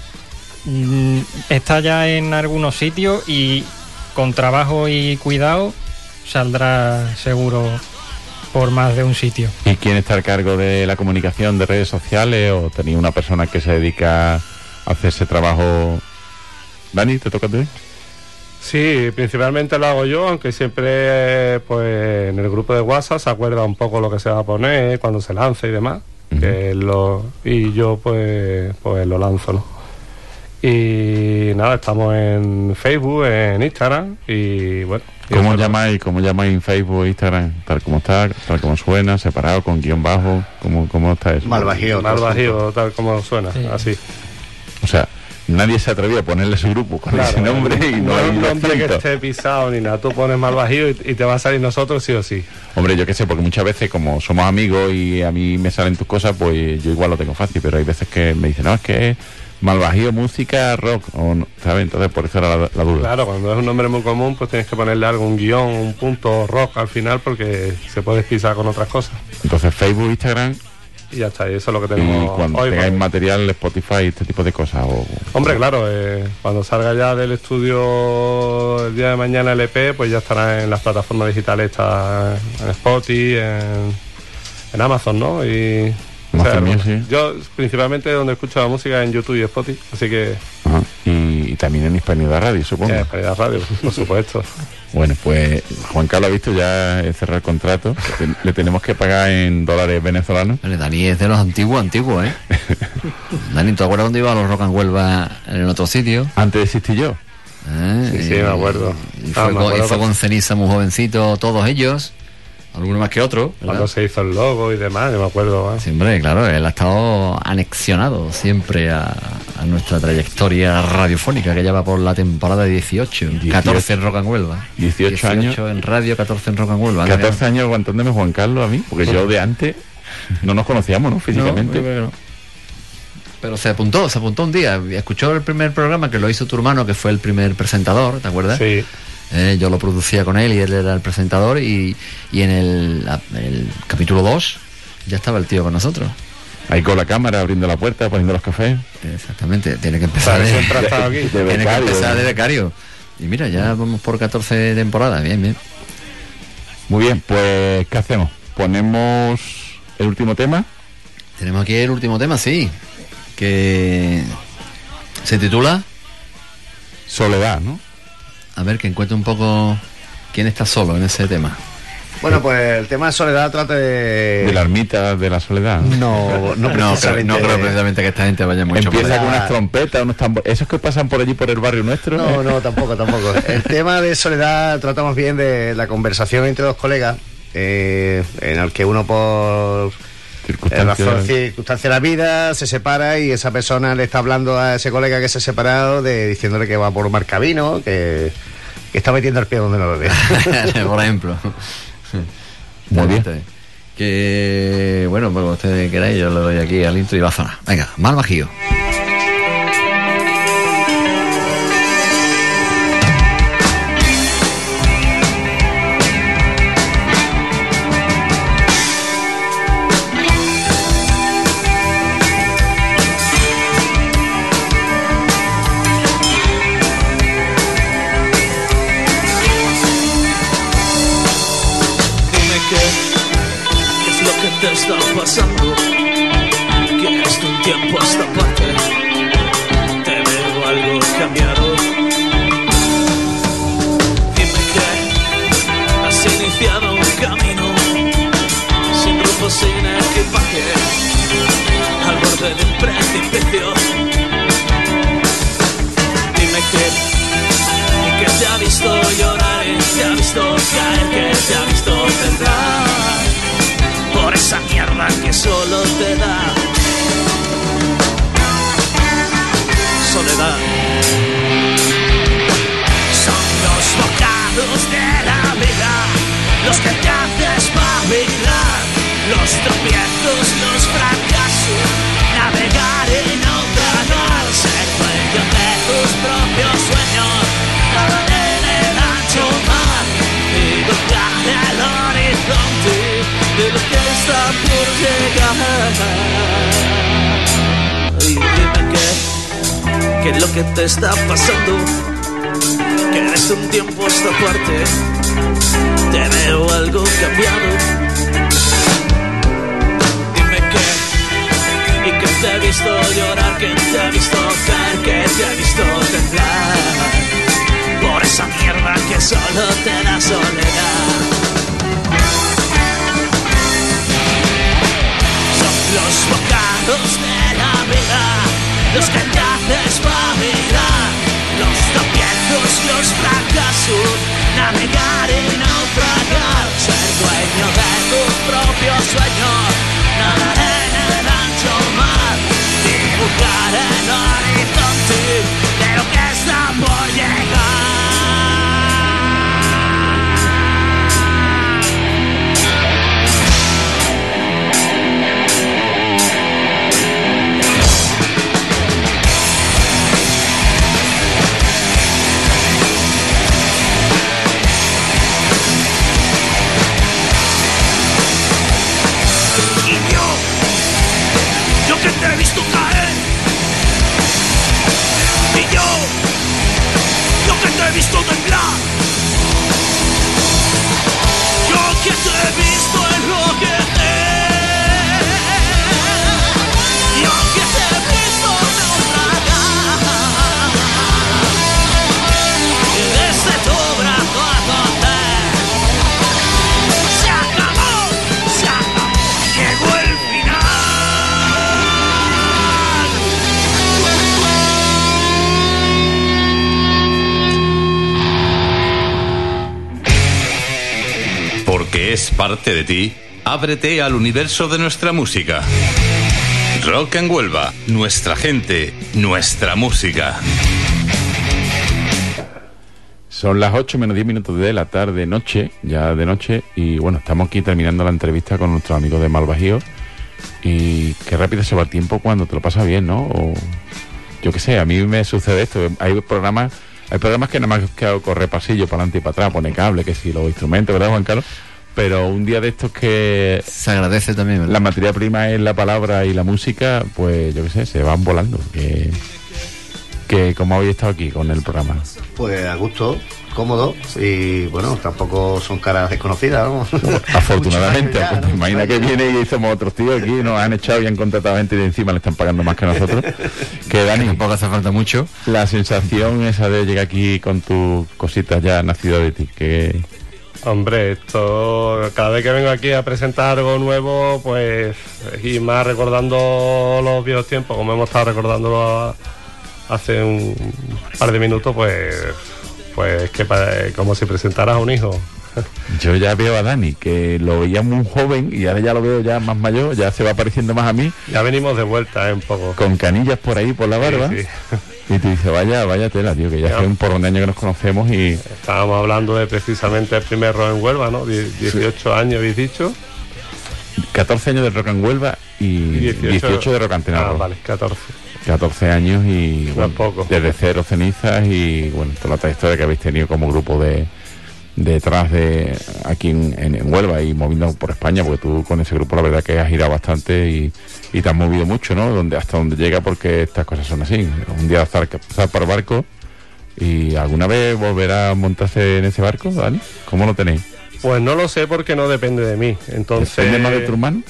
está ya en algunos sitios y con trabajo y cuidado saldrá seguro por más de un sitio. ¿Y quién está al cargo de la comunicación de redes sociales o tenéis una persona que se dedica a hacer ese trabajo? Dani, ¿te toca a ti? Sí, principalmente lo hago yo, aunque siempre pues en el grupo de WhatsApp se acuerda un poco lo que se va a poner, cuando se lance y demás. Y yo pues lo lanzo, ¿no? Y nada, estamos en Facebook, en Instagram y bueno. ¿Cómo llamáis en Facebook e Instagram? ¿Tal como está, tal como suena, separado, con guión bajo? ¿Cómo está eso? Malvajío, tal como suena, sí. Así. O sea, nadie se atrevió a ponerle su grupo con ese nombre y no hay un nombre que esté pisado ni nada. Tú pones Malvajío y te va a salir nosotros sí o sí. Hombre, yo qué sé, porque muchas veces como somos amigos y a mí me salen tus cosas, pues yo igual lo tengo fácil, pero hay veces que me dicen, no, es que Malvajío, música, rock, o no, ¿sabes? Entonces por eso era la duda. Claro, cuando es un nombre muy común, pues tienes que ponerle algo, un guión, un punto rock al final, porque se puede pisar con otras cosas. Entonces Facebook, Instagram y ya está, y eso es lo que tenemos. Y cuando hoy tengáis material, Spotify, este tipo de cosas. Hombre, claro, cuando salga ya del estudio el día de mañana el EP, pues ya estará en las plataformas digitales, está en Spotify, en Amazon, ¿no? Y o sea, sí. Yo principalmente donde escucho la música en YouTube y Spotify, así que... Ajá. Y también en Hispanidad Radio, supongo. En Hispanidad Radio, por supuesto. Bueno, pues Juan Carlos ha visto ya cerrar el contrato. Le tenemos que pagar en dólares venezolanos. Vale, Dani es de los antiguos, ¿eh? Dani, ¿te acuerdas dónde iba a los Rock and Huelva en otro sitio? Antes existí yo. Sí, me acuerdo. Y fue con Ceniza muy jovencito, todos ellos. Alguno más que otro, ¿verdad? Cuando se hizo el logo y demás, yo me acuerdo. Sí, hombre, claro, él ha estado anexionado siempre a a nuestra trayectoria radiofónica, que ya va por la temporada 18. 14 en Rock and Huelva. 18 años en radio, 14 en Rock and Huelva. 14 años aguantándome Juan Carlos a mí, porque yo de antes no nos conocíamos, ¿no? Físicamente. No. Pero se apuntó un día, escuchó el primer programa que lo hizo tu hermano, que fue el primer presentador, ¿te acuerdas? Sí. Yo lo producía con él y él era el presentador, y en el capítulo 2 ya estaba el tío con nosotros. Ahí con la cámara, abriendo la puerta, poniendo los cafés. Exactamente, tiene que empezar Siempre ha estado aquí. de becario. Y mira, ya vamos por 14 temporadas, bien. Muy bien, pues ¿qué hacemos? ¿Ponemos el último tema? Tenemos aquí el último tema, sí, que se titula Soledad, ¿no? A ver, que encuentre un poco quién está solo en ese tema. Bueno, pues el tema de soledad trata De la ermita de la soledad. No precisamente. No creo precisamente que esta gente vaya mucho Empieza por con ahí. unas trompetas, unos tambores. ¿Esos que pasan por allí por el barrio nuestro? No, tampoco. El tema de soledad trata más bien de la conversación entre dos colegas, en el que uno por circunstancias de la vida se separa y esa persona le está hablando a ese colega que se ha separado, diciéndole que va por un marcavino, que está metiendo el pie donde no lo ve. Por ejemplo. Muy bien. Que bueno, pues ustedes queráis, yo le doy aquí al intro y va a sonar. Venga, mal bajío. Te está pasando, que es un tiempo a esta parte, te veo algo cambiado. Dime que has iniciado un camino, sin rumbo, sin equipaje, al borde de un precipicio. Dime que te ha visto llorar, te ha visto caer, que te ha visto temblar por esa mierda que solo te da soledad. Son los bocados de la vida los que te hacen espabilar, los tropiezos, los fracasos, navegar y naufragar, ser dueño de tus propios sueños, nadar en el ancho mar y buscar el horizonte de lo que está por llegar. Y dime que lo que te está pasando, que desde un tiempo a esta parte te veo algo cambiado. Dime y que te he visto llorar, que te he visto caer, que te he visto temblar por esa mierda que solo te da soledad. Los bocados de la vida, los que te hacen espabilar, los tropiezos, los fracasos, navegar y naufragar, ser dueño de tus propios sueños, nadar en el ancho mar, dibujar el horizonte de lo que está por llegar. Que te he visto caer y yo que te he visto temblar, yo que te he visto enloquecer, yo que te he visto naufragar y desde tu brazo a donde se acabó, llegó el final. Porque es parte de ti, ábrete al universo de nuestra música. Rock en Huelva, nuestra gente, nuestra música. Son las 8 menos 10 minutos de la tarde, noche, ya de noche, y bueno, estamos aquí terminando la entrevista con nuestros amigos de Malvajío. Y qué rápido se va el tiempo cuando te lo pasas bien, ¿no? O, yo qué sé, a mí me sucede esto. Hay programas que nada más que correr pasillo para adelante y para atrás, pone cable, que si los instrumentos, ¿verdad, Juan Carlos? Pero un día de estos que se agradece también, ¿verdad? La materia prima es la palabra y la música, pues yo qué sé, se van volando. Que ¿cómo habéis estado aquí con el programa? Pues a gusto, cómodo, y bueno, tampoco son caras desconocidas, ¿no? Afortunadamente, ya, pues, imagina que viene y somos otros tíos aquí, nos han echado y han contratado gente y encima le están pagando más que nosotros. Que Dani, tampoco hace falta mucho. La sensación esa de llegar aquí con tus cositas ya nacidas de ti, que... Hombre, esto, cada vez que vengo aquí a presentar algo nuevo, pues, y más recordando los viejos tiempos, como hemos estado recordándolo hace un par de minutos, pues que como si presentaras a un hijo. Yo ya veo a Dani, que lo veía muy joven y ahora ya lo veo ya más mayor, ya se va pareciendo más a mí. Ya venimos de vuelta, un poco. Con canillas por ahí, por la barba. Sí, sí. Y te dice, vaya tela, tío, que ya hace un porrón de años que nos conocemos y... Estábamos hablando de precisamente el primer Rock en Huelva, ¿no? 18 sí. años habéis dicho. 14 años de Rock en Huelva y 18 de Rock Antenado. Vale, 14 años y bueno, poco. Desde cero cenizas y bueno, toda la trayectoria que habéis tenido como grupo detrás de aquí en Huelva y moviendo por España, porque tú con ese grupo la verdad que has girado bastante y te has movido mucho, ¿no? Hasta donde llega, porque estas cosas son así. Un día zarpar barco y ¿alguna vez volverá a montarse en ese barco, Dani? ¿Cómo lo tenéis? Pues no lo sé, porque no depende de mí. Entonces, ¿depende más de tu hermano?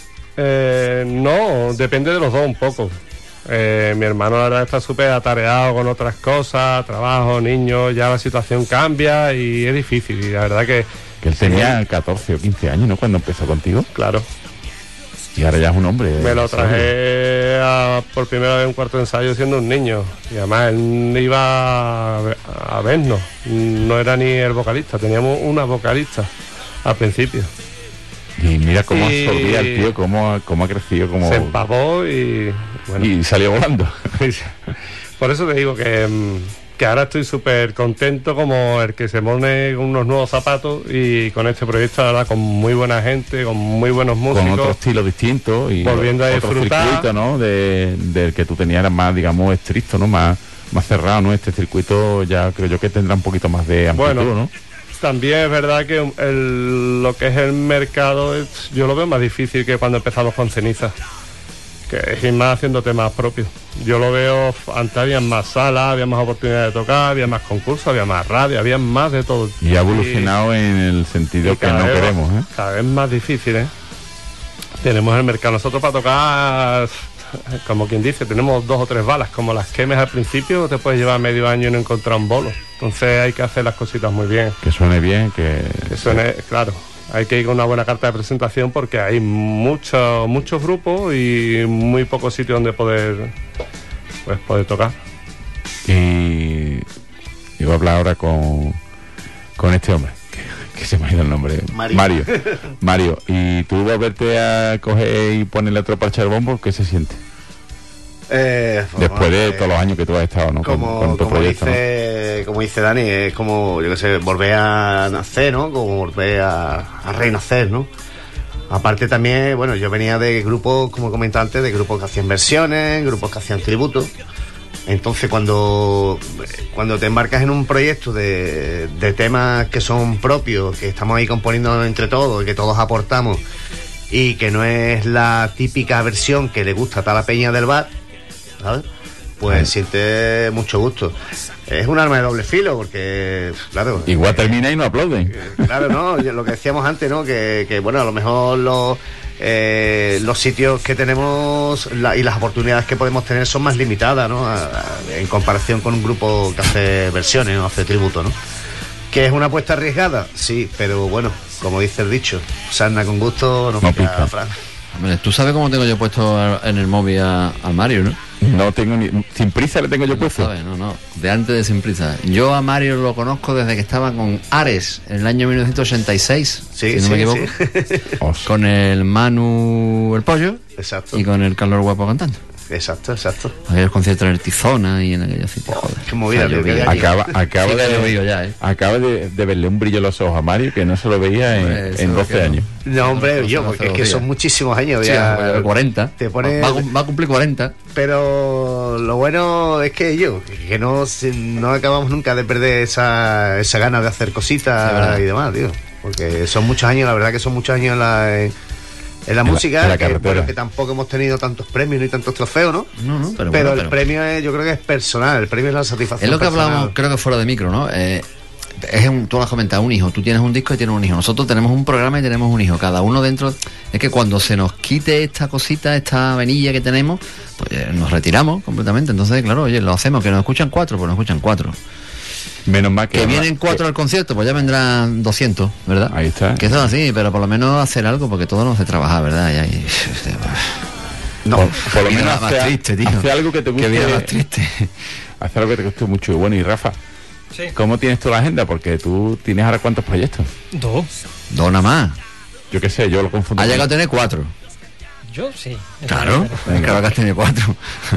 No, depende de los dos un poco. Mi hermano la verdad está súper atareado con otras cosas, trabajo, niños, ya la situación cambia y es difícil. Y la verdad que él tenía 14 o 15 años, ¿no? Cuando empezó contigo. Claro. Y ahora ya es un hombre. Me lo traje por primera vez en un cuarto de ensayo siendo un niño. Y además él iba a vernos. No era ni el vocalista, teníamos una vocalista al principio. Y mira cómo absorbía el tío, cómo ha crecido. Se empapó y... Bueno. Y salió volando. Por eso te digo que ahora estoy súper contento, como el que se pone unos nuevos zapatos, y con este proyecto, la verdad, con muy buena gente, con muy buenos músicos, con otro estilo distinto y volviendo a disfrutar. Otro circuito, ¿no? Del que tú tenías, era más, digamos, estricto, ¿no? Más cerrado, ¿no? Este circuito ya creo yo que tendrá un poquito más de amplitud, bueno, ¿no? También es verdad que lo que es el mercado, yo lo veo más difícil que cuando empezamos con Ceniza, que es ir más haciendo temas propios. Yo lo veo, antes había más salas, había más oportunidades de tocar, había más concursos, había más radio, había más de todo. Y ha evolucionado en el sentido que no queremos, ¿eh? Cada vez más difícil, ¿eh? Tenemos el mercado nosotros para tocar, como quien dice, tenemos 2 o 3 balas, como las quemes al principio, te puedes llevar medio año y no encontrar un bolo. Entonces hay que hacer las cositas muy bien. Que suene bien, que suene, claro. Hay que ir con una buena carta de presentación, porque hay muchos grupos y muy pocos sitios donde poder tocar. Y voy a hablar ahora con este hombre, que se me ha ido el nombre. Mario. Y tú volverte a coger y ponerle otro parche al bombo, ¿qué se siente? Después de todos los años que tú has estado, ¿no? Con tu proyecto, como dice Dani, es como, yo qué sé, volver a nacer, ¿no? Como volver a renacer, ¿no? Aparte también, bueno, yo venía de grupos, como comenté antes, de grupos que hacían versiones, grupos que hacían tributos. Entonces cuando te embarcas en un proyecto de temas que son propios, que estamos ahí componiendo entre todos, que todos aportamos, y que no es la típica versión que le gusta a toda la peña del bar, ¿sabes? Pues siente mucho gusto. Es un arma de doble filo, porque, claro... Igual termina y no aplauden. Claro, ¿no? Lo que decíamos antes, ¿no? Que bueno, a lo mejor los sitios que tenemos y las oportunidades que podemos tener son más limitadas, ¿no? En comparación con un grupo que hace versiones o hace tributo, ¿no? ¿Que es una apuesta arriesgada? Sí, pero bueno, como dice el dicho, sarna con gusto no pica, Fran. Hombre, tú sabes cómo tengo yo puesto en el móvil al Mario, ¿no? No tengo ni... Sin prisa le tengo yo No puesto. sabes, no. De antes de Sin Prisa. Yo a Mario lo conozco desde que estaba con Ares en el año 1986. Sí, si no me equivoco. sí. Con el Manu el Pollo. Exacto. Y con el Carlos Guapo cantando. Exacto. Aquellos conciertos en el Tizona y en aquella sitio. Joder. Qué movida, tío, llovía. que hay Acaba Sí que ha llovido de... ya, Acaba de verle un brillo en los ojos a Mario que no se lo veía Pues, en 12 que no. años. No, hombre, No, yo, no porque hace es que 2 son días. muchísimos años Sí, ya. 40. Te pone- Va a cumplir 40. Pero lo bueno es que que no acabamos nunca de perder esa gana de hacer Sí, cositas verdad. y demás, tío. Porque son muchos años, la verdad que son muchos años en la música, en la que, carretera. bueno, que tampoco hemos tenido tantos premios ni tantos trofeos, ¿no? No, pero Pero bueno, el premio yo creo que es personal, el premio es la satisfacción. es lo que personal. hablábamos, creo que fuera de micro, ¿no? Tú lo has comentado, un hijo. Tú tienes un disco y tienes un hijo. Nosotros tenemos un programa y tenemos un hijo. Cada uno dentro. Es que cuando se nos quite esta cosita, esta venilla que tenemos, pues nos retiramos completamente. Entonces, claro, oye, lo hacemos. Que nos escuchan 4, pues nos escuchan 4. Menos mal Que vienen 4 al concierto, pues ya vendrán 200, ¿verdad? Ahí está. Que eso es así, pero por lo menos hacer algo, porque todo nos hace trabajar, ¿verdad? No, Por lo Qué menos vida más hace, triste, tío. hace algo que te guste. Qué vida más triste. Hace algo que te guste mucho. Y bueno, y Rafa, Sí. ¿cómo tienes tú la agenda? Porque tú tienes ahora cuántos proyectos. 2. Dona más. Yo qué sé, yo lo confundo. Ha con- llegado a tener 4. Yo sí. Claro, es claro que has tenido 4.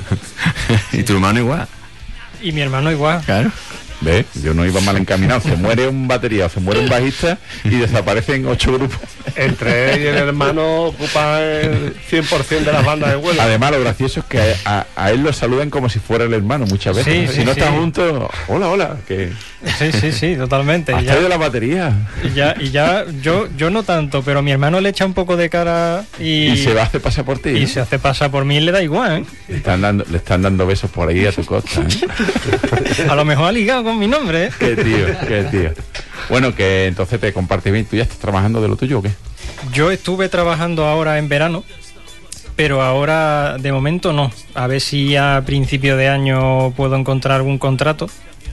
Y tu hermano igual. Y mi hermano igual. Claro. ¿Ves? Yo no iba mal encaminado. Se muere un batería o se muere un bajista y desaparecen 8 grupos. Entre él y el hermano ocupan el 100% de las bandas de Huelva. Además, lo gracioso es que a él lo saludan como si fuera el hermano muchas veces. Sí, si sí, no sí. están juntos, hola, que Sí, totalmente. has Y ya- traído la batería. y ya yo no tanto, pero mi hermano le echa un poco de cara Y se va a hacer pasar por ti. y ¿no? se hace pasar por mí y le da igual, ¿eh? Le están dando besos por ahí a tu costa. ¿eh? A lo mejor ha ligado con mi nombre, ¿eh? Qué tío. Bueno, que entonces te comparte bien. ¿Tú ya estás trabajando de lo tuyo o qué? Yo estuve trabajando ahora en verano, pero ahora de momento no. A ver si a principio de año puedo encontrar algún contrato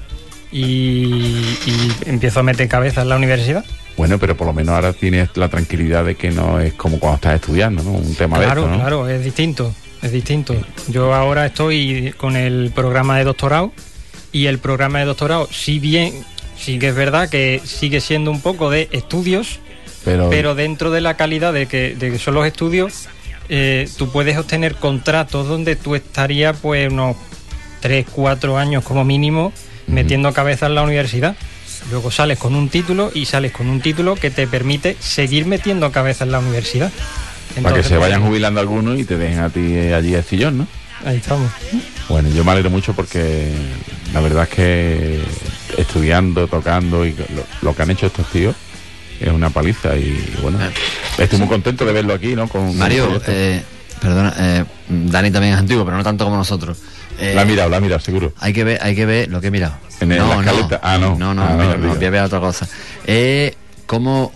y empiezo a meter cabeza en la universidad. Bueno, pero por lo menos ahora tienes la tranquilidad de que no es como cuando estás estudiando, ¿no? Un tema Claro, de esto, ¿no? claro, es distinto. Yo ahora estoy con el programa de doctorado y el programa de doctorado, si bien sí que es verdad que sigue siendo un poco de estudios, pero dentro de la calidad de que son los estudios, tú puedes obtener contratos donde tú estarías pues unos 3-4 años como mínimo metiendo cabeza en la universidad. Luego sales con un título y sales con un título que te permite seguir metiendo cabeza en la universidad. Para que Entonces, se pues, vayan jubilando algunos y te dejen a ti allí el sillón, ¿no? ahí estamos. Bueno, yo me alegro mucho porque la verdad es que estudiando, tocando y lo que han hecho estos tíos es una paliza y bueno, estoy muy contento de verlo aquí, ¿no? Con Mario, con proyectos. perdona, Dani también es antiguo, pero no tanto como nosotros. La ha mirado, seguro. Hay que ver lo que he mirado. En la escaleta. Ah, no. No, Ah, mira, digo. voy a ver otra cosa. ¿Cómo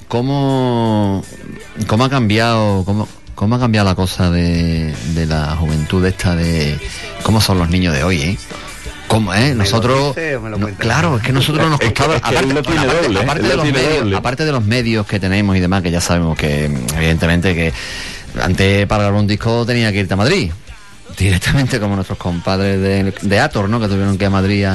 ha cambiado, cómo ha cambiado la cosa de la juventud esta de cómo son los niños de hoy, ¿eh? ¿Cómo, nosotros, dice o me lo no, cuenta? claro, es que nosotros nos Es que- costaba, es que él lo tiene doble, aparte él de lo los tiene medios, doble. aparte de los medios que tenemos y demás, que ya sabemos que evidentemente que antes para grabar un disco tenía que irte a Madrid directamente, como nuestros compadres de Ator, ¿no? Que tuvieron que ir a Madrid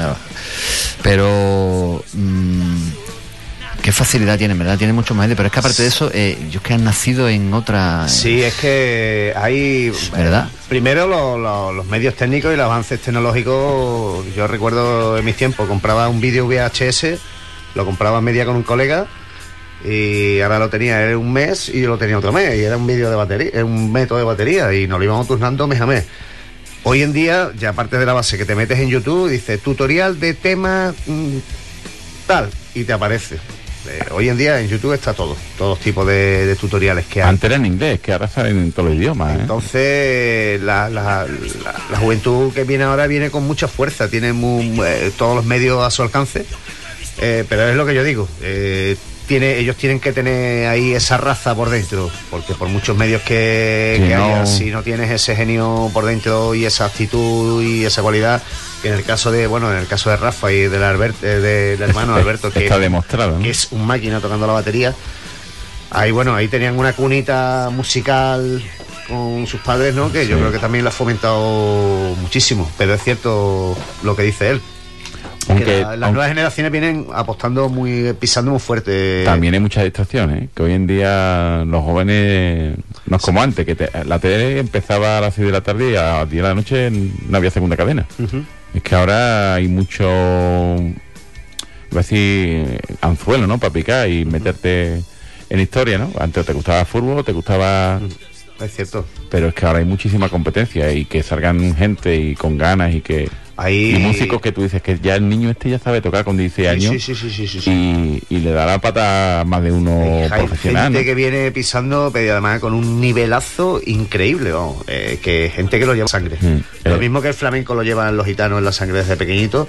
pero qué facilidad tienen, ¿verdad? Tienen mucho más, pero es que aparte de eso, yo es que han nacido en otra... Sí, es que hay... ¿Verdad? Primero los medios técnicos y los avances tecnológicos. Yo recuerdo en mis tiempos, compraba un vídeo VHS, lo compraba a media con un colega y ahora lo tenía en un mes y yo lo tenía otro mes y era un vídeo de batería, un método de batería y nos lo íbamos turnando mes a mes. Hoy en día, ya aparte de la base que te metes en YouTube, dice tutorial de tema tal y te aparece. Hoy en día en YouTube está todos tipos de tutoriales que hay. Antes era en inglés, que ahora salen en todos los idiomas, ¿eh? Entonces la juventud que viene ahora viene con mucha fuerza, tiene todos los medios a su alcance, pero es lo que yo digo, ellos tienen que tener ahí esa raza por dentro, porque por muchos medios que haya, si no tienes ese genio por dentro y esa actitud y esa cualidad, que en el caso de Rafa y del hermano Alberto, que está demostrado, ¿no? que es un máquina tocando la batería. Ahí tenían una cunita musical con sus padres, ¿no? Que yo creo que también la ha fomentado muchísimo, pero es cierto lo que dice él. Aunque Las nuevas generaciones vienen apostando pisando muy fuerte. también hay mucha distracción, ¿eh? Que hoy en día los jóvenes no es como antes, que la tele empezaba a las 6 de la tarde y a las 10 de la noche no había segunda cadena. Uh-huh. Es que ahora hay mucho, iba a decir, anzuelo, ¿no? Para picar y meterte en historia, ¿no? Antes te gustaba el fútbol, te gustaba... Es cierto. Pero es que ahora hay muchísima competencia y que salgan gente y con ganas y que... Ahí... Y músicos que tú dices que ya el niño ya sabe tocar con 16 años sí. Y le da la pata a más de uno Hay profesional, gente ¿no? que viene pisando, pero además con un nivelazo increíble, vamos. Que gente que lo lleva en sangre. Lo mismo que el flamenco lo llevan los gitanos en la sangre desde pequeñitos,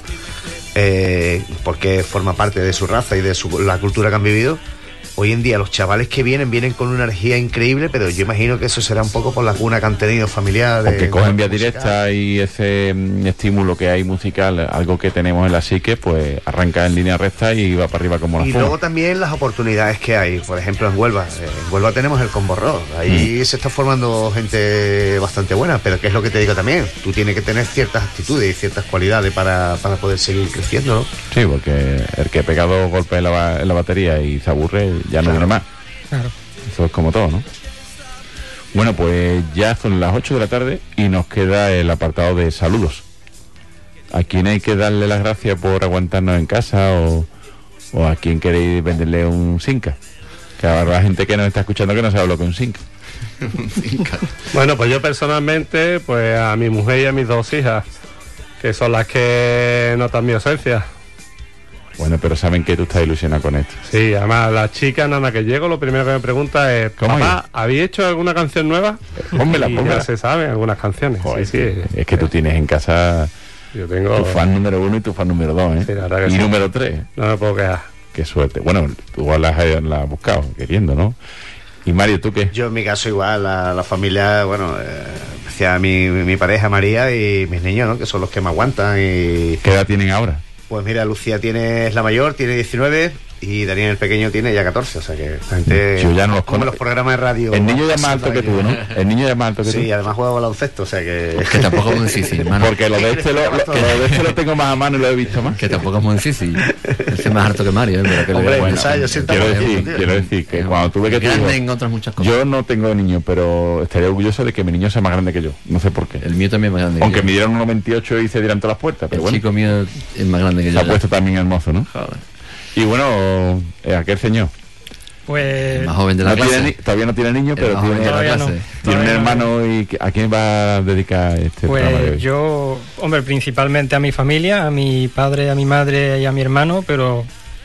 porque forma parte de su raza y de la cultura que han vivido. Hoy en día los chavales que vienen con una energía increíble, pero yo imagino que eso será un poco por la cuna que han tenido familiar. Porque cogen vía directa y ese estímulo que hay musical, algo que tenemos en la psique, pues arranca en línea recta y va para arriba como la Y espuma. luego también las oportunidades que hay, por ejemplo en Huelva. En Huelva tenemos el Combo Rock, ahí se está formando gente bastante buena, pero ¿qué es lo que te digo también? Tú tienes que tener ciertas actitudes y ciertas cualidades para poder seguir creciendo, ¿no? Sí, porque el que pega 2 golpes en la batería y se aburre, ya no viene más. Claro. Eso es como todo, ¿no? Bueno, pues ya son las 8 de la tarde y nos queda el apartado de saludos. ¿A quién hay que darle las gracias por aguantarnos en casa o a quién queréis venderle un Sinca? Que habrá gente que nos está escuchando que no sabe lo que es un Sinca. Bueno, pues yo personalmente, pues a mi mujer y a mis 2 hijas, que son las que notan mi ausencia. Bueno, pero saben que tú estás ilusionado con esto. Sí, además la chica nada más que llego, lo primero que me pregunta es: ¿Cómo papá, ¿habéis hecho alguna canción nueva? Pónmela, Y pónmela. ya se saben algunas canciones. Joder, sí. es que tú tienes en casa Yo tengo... tu fan número 1 y tu fan número 2, ¿eh? Sí, la verdad que y sí. número 3. No me puedo quejar. Qué suerte. Bueno, tú igual la has buscado, queriendo, ¿no? Y Mario, ¿tú qué? Yo en mi caso igual, la familia, bueno, especial mi pareja María y mis niños, ¿no? Que son los que me aguantan y... ¿Qué edad tienen ahora? Pues mira, Lucía es la mayor, tiene 19 y Daniel el pequeño tiene ya 14, o sea que la gente... Yo ya no los como conozco. los programas de radio... El niño ya es más alto que tú, ¿no? El niño ya es más alto que tú. Sí, además juega baloncesto, o sea que... Que tampoco es muy difícil, hermano. Porque lo de este lo tengo más a mano y lo he visto más. Que tampoco es muy difícil. Este es más harto que Mario, pero que Hombre, le bueno, yo siento Quiero decir que cuando tuve que te grande digo, en otras muchas cosas. yo no tengo niño, pero estaría orgulloso de que mi niño sea más grande que yo. No sé por qué. El mío también es más grande que Aunque yo. me dieran 1,98 y se dieran todas las puertas, pero El bueno, chico mío es más grande que se yo. ha puesto también hermoso, ¿no? Joder. Y bueno, aquel señor Pues El más joven de la no clase. todavía no tiene niño, El pero más joven de la Todavía no. clase. tiene un Todavía no. hermano. Y ¿a quién va a dedicar este programa de hoy? Pues yo, hombre, principalmente a mi familia, a mi padre, a mi madre y a mi hermano, pero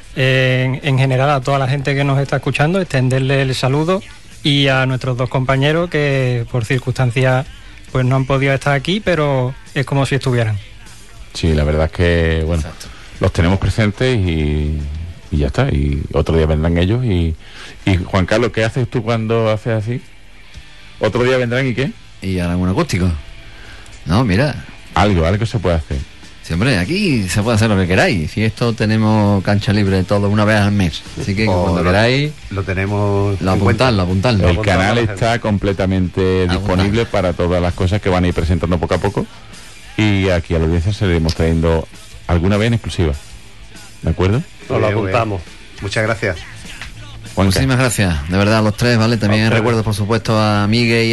en general a toda la gente que nos está escuchando, extenderle el saludo, y a nuestros 2 compañeros que por circunstancias pues no han podido estar aquí, pero es como si estuvieran. Sí, la verdad es que, bueno, los tenemos presentes y ya está. Y otro día vendrán ellos. Y Juan Carlos, ¿qué haces tú cuando haces así? ¿Otro día vendrán y qué? Y harán un acústico. No, mira. Algo se puede hacer. Sí, hombre, aquí se puede hacer lo que queráis. Si esto tenemos cancha libre todo una vez al mes. Así que cuando queráis, Lo tenemos... lo apuntarlo. El canal la gente. está completamente disponible para todas las cosas que van a ir presentando poco a poco. Y aquí a la audiencia seguiremos trayendo alguna vez en exclusiva. ¿De acuerdo? Nos lo apuntamos. Muchas gracias. Juanca. Muchísimas gracias, de verdad, a los 3, ¿vale? También recuerdo, por supuesto, a Miguel y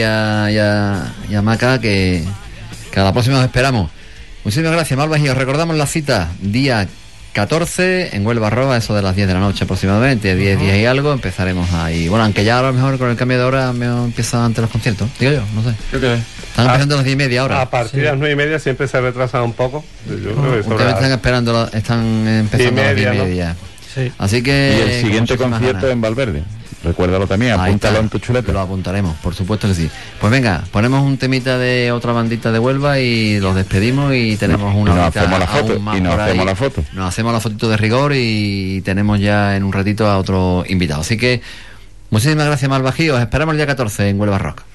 a Maca, que a la próxima os esperamos. Muchísimas gracias, Malvas, y os recordamos la cita, día 14 en Huelva Roba, eso de las 10 de la noche aproximadamente, 10 y algo, empezaremos ahí. Bueno, aunque ya a lo mejor con el cambio de hora me empieza antes los conciertos, digo yo, no sé. Creo que Están empezando a las 10:30 ahora. A partir de las 9:30 siempre se retrasa un poco. Yo creo que sobre Últimamente las- están empezando a las 10:30. Sí. Así y que... el con siguiente muchísimas concierto ganas. en Valverde. Recuérdalo también, Ahí apúntalo está. en tu chuleta. Lo apuntaremos, por supuesto que sí. Pues venga, ponemos un temita de otra bandita de Huelva y los despedimos y tenemos una y nos horita hacemos la aún foto, más y nos por ahí. hacemos la foto. Nos hacemos la fotito de rigor y tenemos ya en un ratito a otro invitado. Así que muchísimas gracias, Malvají. Os esperamos el día 14 en Huelva Rock.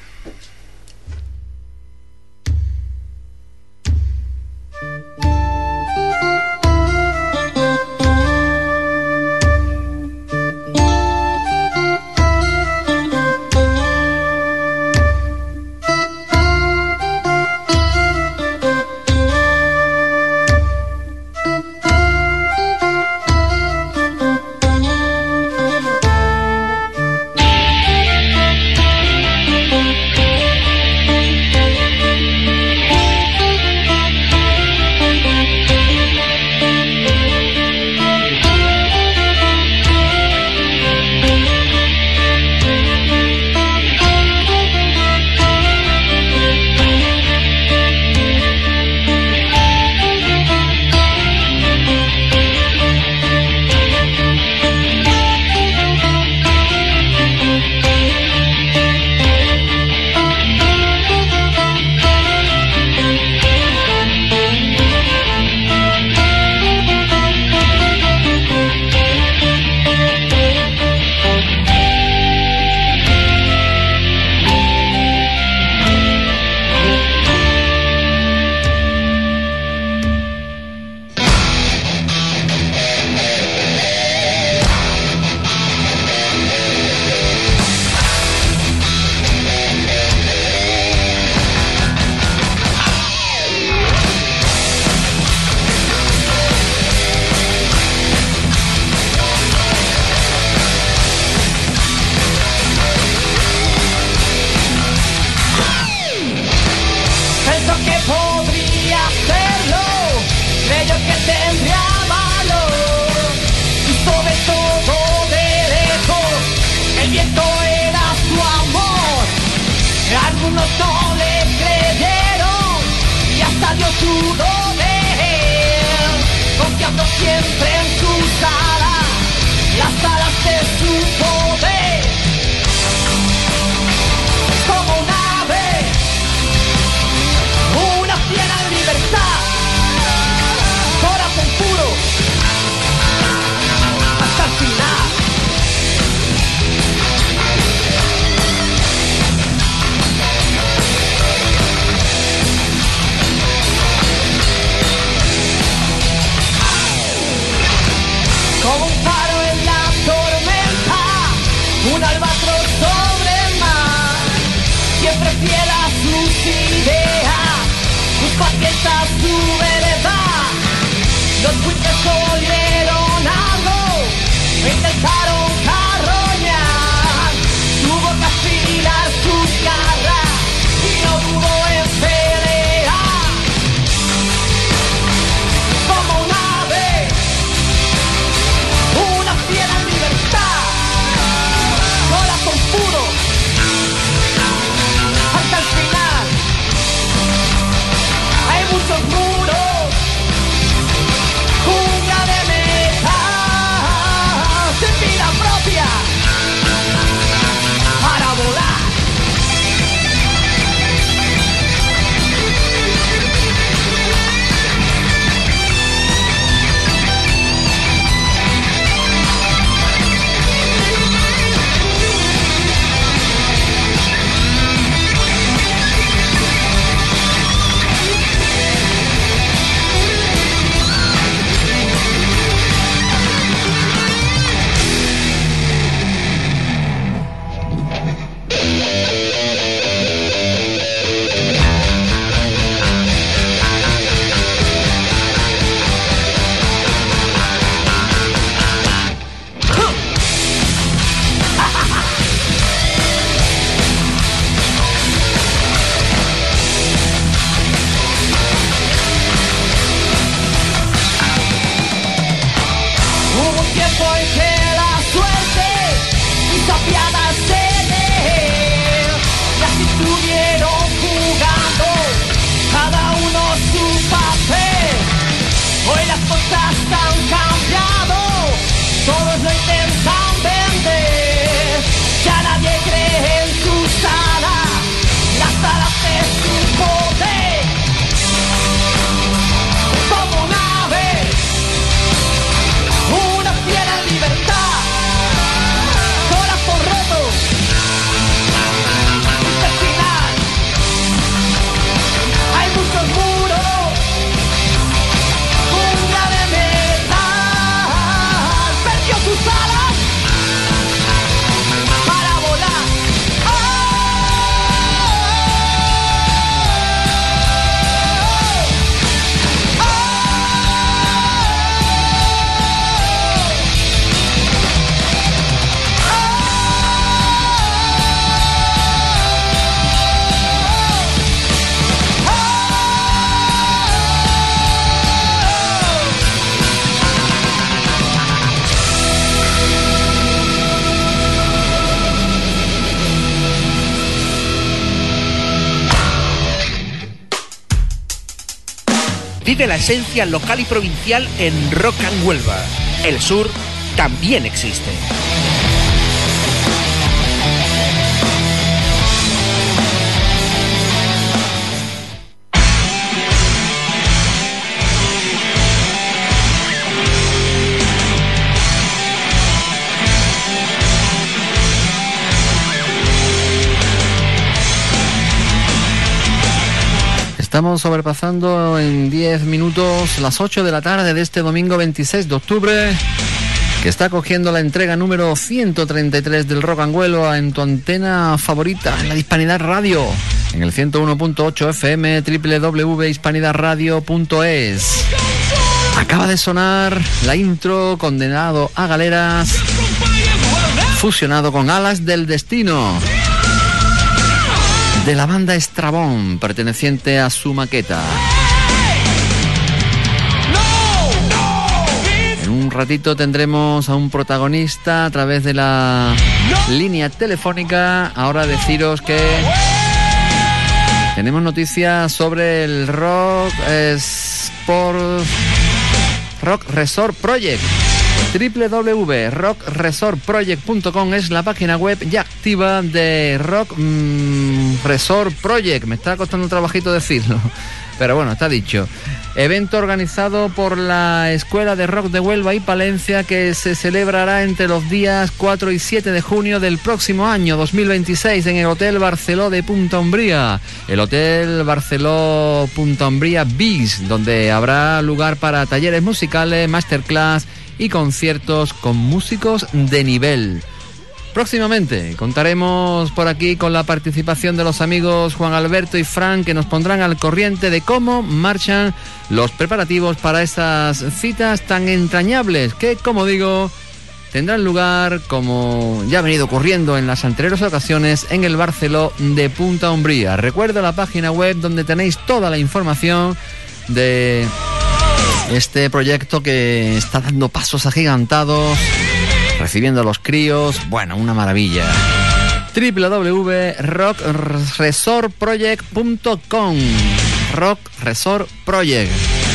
Algunos no le creyeron y hasta Dios dudó de él, confiando siempre en sus alas, las alas de su poder. Como un ave, una fiera en libertad, corazón puro hasta el final. Como un faro en la tormenta, un albatros sobre el mar, siempre fiel a sus ideas, buscó a su veredad. Los buitres olieron algo, intentaron carroñar, tuvo que afilar sus garras y no dudó en pelear. Como un ave, una fiera en libertad, corazón puro hasta el final. Hay muchos muros, jungla de metal, sin vida propia para volar. Hubo un tiempo en que la suerte hizo apiadarse de él, y así estuvieron jugando cada uno su papel. Hoy las cosas han cambiado, todos lo intentan vender, ya nadie cree en sus alas, las alas de su poder. Como un ave, una fiera en libertad, corazón roto hasta el final. Hay muchos muros, jungla de metal, perdió sus alas para volar. Vive la esencia local y provincial en Rock and Huelva. El sur también existe. Estamos sobrepasando en 10 minutos las 8 de la tarde de este domingo 26 de octubre, que está cogiendo la entrega número 133 del Rock and Huelva en tu antena favorita, en la Hispanidad Radio, en el 101.8 FM, www.hispanidadradio.es. Acaba de sonar la intro Condenado a Galeras, fusionado con Alas del Destino, de la banda Estrabón, perteneciente a su maqueta. En un ratito tendremos a un protagonista a través de la línea telefónica. Ahora deciros que tenemos noticias sobre el Rock Resort Project. www.rockresortproject.com es la página web ya activa de Rock Resort Project. Me está costando un trabajito decirlo, pero bueno, está dicho. Evento organizado por la Escuela de Rock de Huelva y Palencia, que se celebrará entre los días 4 y 7 de junio del próximo año 2026 en el Hotel Barceló de Punta Umbría, el Hotel Barceló Punta Umbría Bis, donde habrá lugar para talleres musicales, masterclass y conciertos con músicos de nivel. Próximamente contaremos por aquí con la participación de los amigos Juan Alberto y Fran, que nos pondrán al corriente de cómo marchan los preparativos para esas citas tan entrañables que, como digo, tendrán lugar, como ya ha venido ocurriendo en las anteriores ocasiones, en el Barceló de Punta Umbría. Recuerdo la página web donde tenéis toda la información de este proyecto que está dando pasos agigantados, recibiendo a los críos. Bueno, una maravilla. www.rockresortproject.com. Rock Resort Project,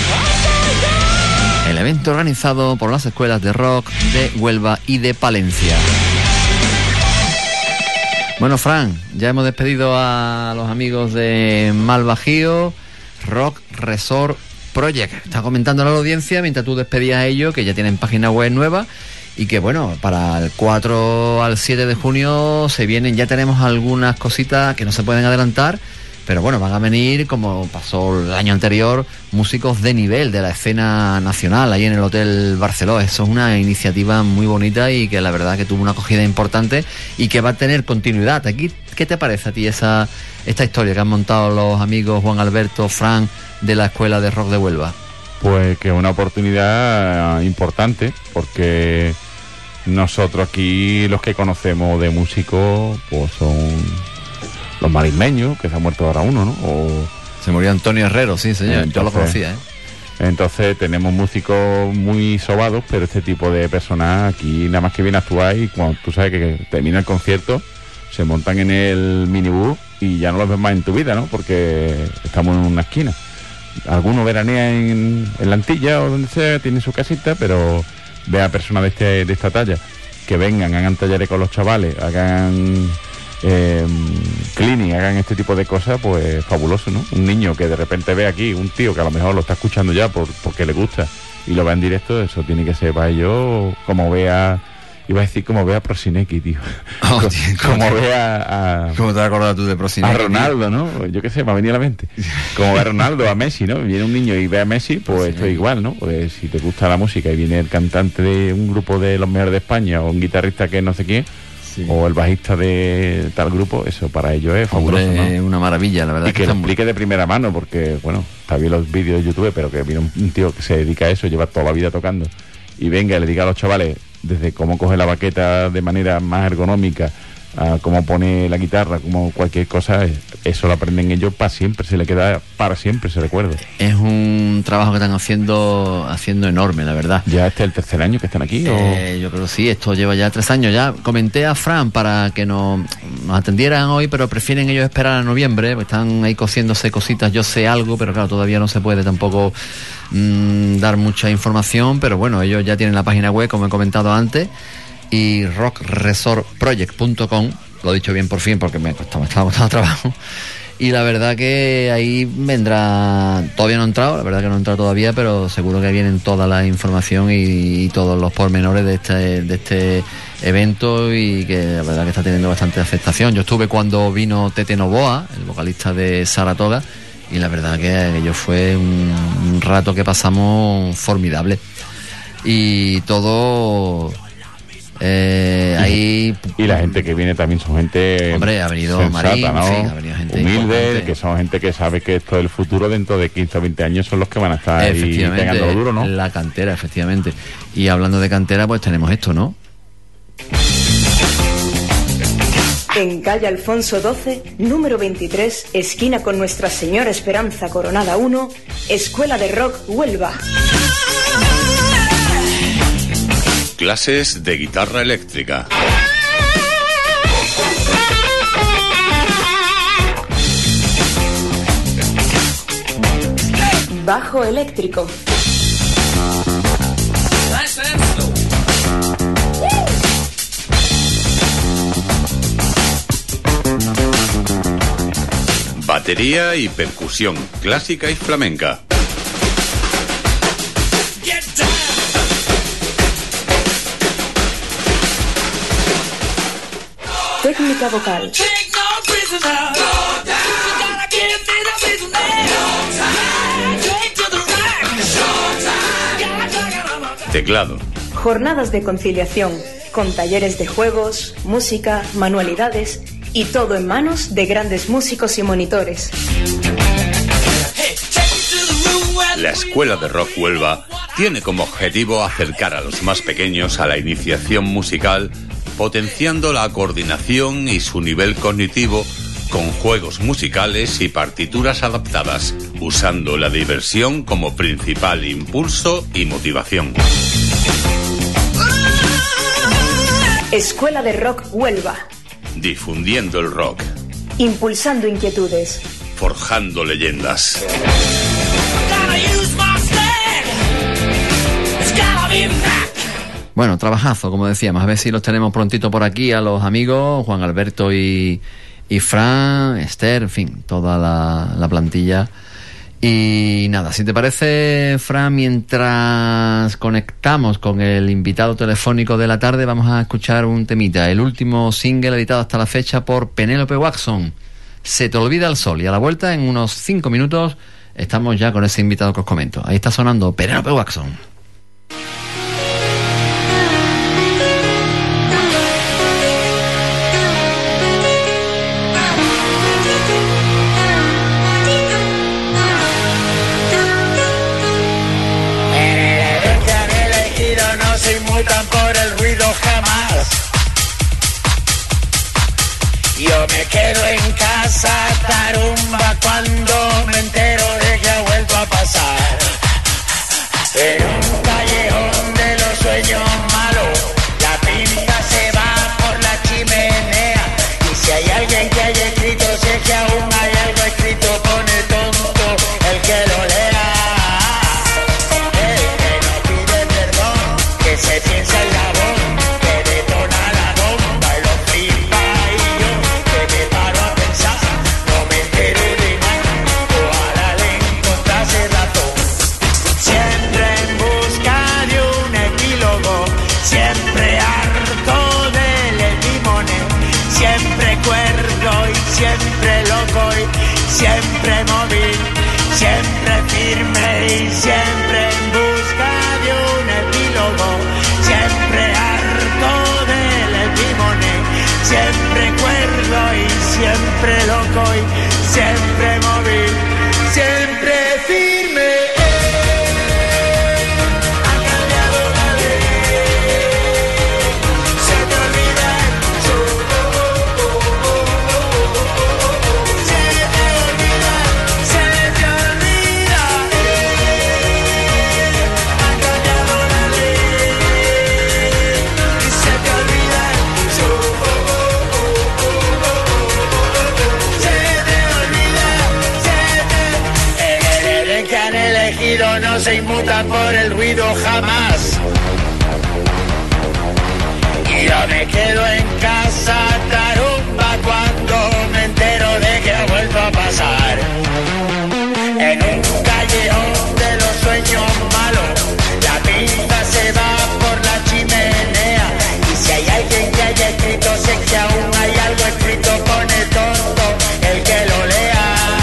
el evento organizado por las escuelas de rock de Huelva y de Palencia. Bueno, Fran, ya hemos despedido a los amigos de Malbajío. Rock Resort Project está comentando a la audiencia mientras tú despedías a ellos, que ya tienen página web nueva y que, bueno, para el 4 al 7 de junio se vienen, ya tenemos algunas cositas que no se pueden adelantar, pero bueno, van a venir, como pasó el año anterior, músicos de nivel de la escena nacional ahí en el Hotel Barceló. Eso es una iniciativa muy bonita y que la verdad que tuvo una acogida importante y que va a tener continuidad. Aquí, ¿qué te parece a ti esta historia que han montado los amigos Juan Alberto, Fran, de la Escuela de Rock de Huelva? Pues que es una oportunidad importante, porque nosotros aquí los que conocemos de músicos pues son los marismeños, que se ha muerto ahora uno, ¿no? Se murió Antonio Herrero, sí, señor. Entonces, yo lo conocía, ¿eh? Entonces tenemos músicos muy sobados, pero este tipo de personas aquí nada más que viene a actuar, y cuando tú sabes que termina el concierto se montan en el minibús y ya no los ves más en tu vida, ¿no? Porque estamos en una esquina. Algunos veranean en la Antilla o donde sea, tienen su casita, pero ve a personas de esta talla que vengan, hagan talleres con los chavales, hagan clinic, hagan este tipo de cosas, pues fabuloso, ¿no? Un niño que de repente ve aquí, un tío que a lo mejor lo está escuchando ya porque le gusta y lo ve en directo, eso tiene que ser para ellos como vea, iba a decir como vea a Prosinecki, tío. Oh, como vea ¿Cómo te vas a acordar tú de Prosinecki? A Ronaldo, ¿no? Yo qué sé, me ha venido a la mente. Como ve a Ronaldo, a Messi, ¿no? Viene un niño y ve a Messi, pues esto es igual, ¿no? Pues si te gusta la música y viene el cantante de un grupo de los mejores de España, o un guitarrista que no sé quién, sí, o el bajista de tal grupo, eso para ellos es fabuloso, ¿no? Es una maravilla, la verdad. Y que lo explique de primera mano, porque, bueno, está bien los vídeos de YouTube, pero que viene un tío que se dedica a eso, lleva toda la vida tocando, y venga y le diga a los chavales desde cómo coge la baqueta de manera más ergonómica, a cómo pone la guitarra, como cualquier cosa, eso lo aprenden ellos para siempre, se le queda para siempre ese recuerdo. Es un trabajo que están haciendo enorme, la verdad. ¿Ya este es el tercer año que están aquí? Yo creo que sí, esto lleva ya 3 años. Ya comenté a Fran para que nos atendieran hoy, pero prefieren ellos esperar a noviembre, pues están ahí cosiéndose cositas. Yo sé algo, pero claro, todavía no se puede tampoco dar mucha información, pero bueno, ellos ya tienen la página web, como he comentado antes, y rockresortproject.com, lo he dicho bien por fin porque me estaba costando trabajo, y la verdad que ahí vendrá, todavía no he entrado, la verdad que no he entrado todavía, pero seguro que vienen toda la información y todos los pormenores de este evento, y que la verdad que está teniendo bastante aceptación. Yo estuve cuando vino Tete Novoa, el vocalista de Saratoga, y la verdad que aquello fue un rato que pasamos formidable, y todo ahí. Y la gente que viene también son gente, hombre, ha venido sensata, Marín, ¿no? sí, ha venido gente humilde, importante, que son gente que sabe que esto es el futuro, dentro de 15 o 20 años son los que van a estar ahí pegando lo duro, ¿no? La cantera, efectivamente. Y hablando de cantera, pues tenemos esto, ¿no? En calle Alfonso XII, número 23, esquina con Nuestra Señora Esperanza Coronada 1, Escuela de Rock Huelva. Clases de guitarra eléctrica. bajo eléctrico. Batería y percusión, clásica y flamenca. Técnica vocal. Teclado. Jornadas de conciliación, con talleres de juegos, música, manualidades y todo en manos de grandes músicos y monitores. La Escuela de Rock Huelva tiene como objetivo acercar a los más pequeños a la iniciación musical, potenciando la coordinación y su nivel cognitivo con juegos musicales y partituras adaptadas, usando la diversión como principal impulso y motivación. Escuela de Rock Huelva. Difundiendo el rock. Impulsando inquietudes. Forjando leyendas. Bueno, trabajazo, como decíamos. A ver si los tenemos prontito por aquí a los amigos, Juan Alberto y Fran, Esther, en fin, toda la plantilla. Y nada, si te parece, Fran, mientras conectamos con el invitado telefónico de la tarde, vamos a escuchar un temita, el último single editado hasta la fecha por Penélope Watson, Se te olvida el sol. Y a la vuelta, en unos 5 minutos, estamos ya con ese invitado que os comento. Ahí está sonando Penélope Watson. Por el ruido jamás. Yo me quedo en casa tarumba cuando me entero de que ha vuelto a pasar. En un callejón de los sueños malos, la pinta se va por la chimenea. Y si hay alguien que haya escrito, si es que aún hay algo escrito, pone tonto el que lo lea. Se piensa en la voz que detona la bomba y lo flipa, y yo que me paro a pensar, no me entero de nada, ojalá le encontrase razón. Siempre en busca de un epílogo, siempre harto del limone, siempre cuerdo y siempre loco y siempre móvil, siempre firme y siempre en busca de un epílogo. Siempre harto del timone, siempre cuerdo y siempre loco y siempre móvil, siempre firme. Ha cambiado la ley, se te olvida el sol, se te olvida, se te olvida. Ha cambiado la ley. No se inmuta por el ruido jamás. Y yo me quedo en casa tarumba cuando me entero de que ha vuelto a pasar. En un callejón de los sueños malos, la pinta se va por la chimenea. Y si hay alguien que haya escrito, sé que aún hay algo escrito, pone tonto el que lo lea.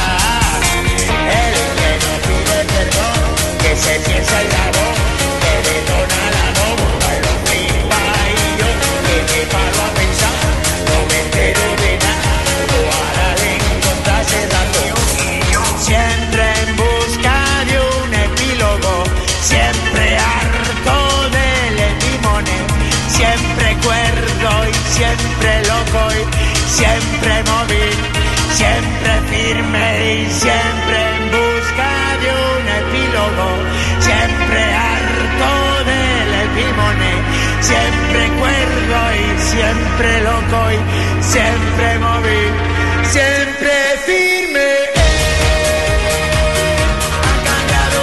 Que se piensa en la voz, que detona la bomba y lo flipa, y yo que me paro a pensar, no me entero de nada, ojalá le encontrase razón. Siempre en busca de un epílogo, siempre harto del limone, siempre cuerdo y siempre loco y siempre móvil, siempre firme y siempre en busca de un epílogo, siempre harto del limone, siempre cuerdo y siempre loco y siempre móvil, siempre firme. Ha cambiado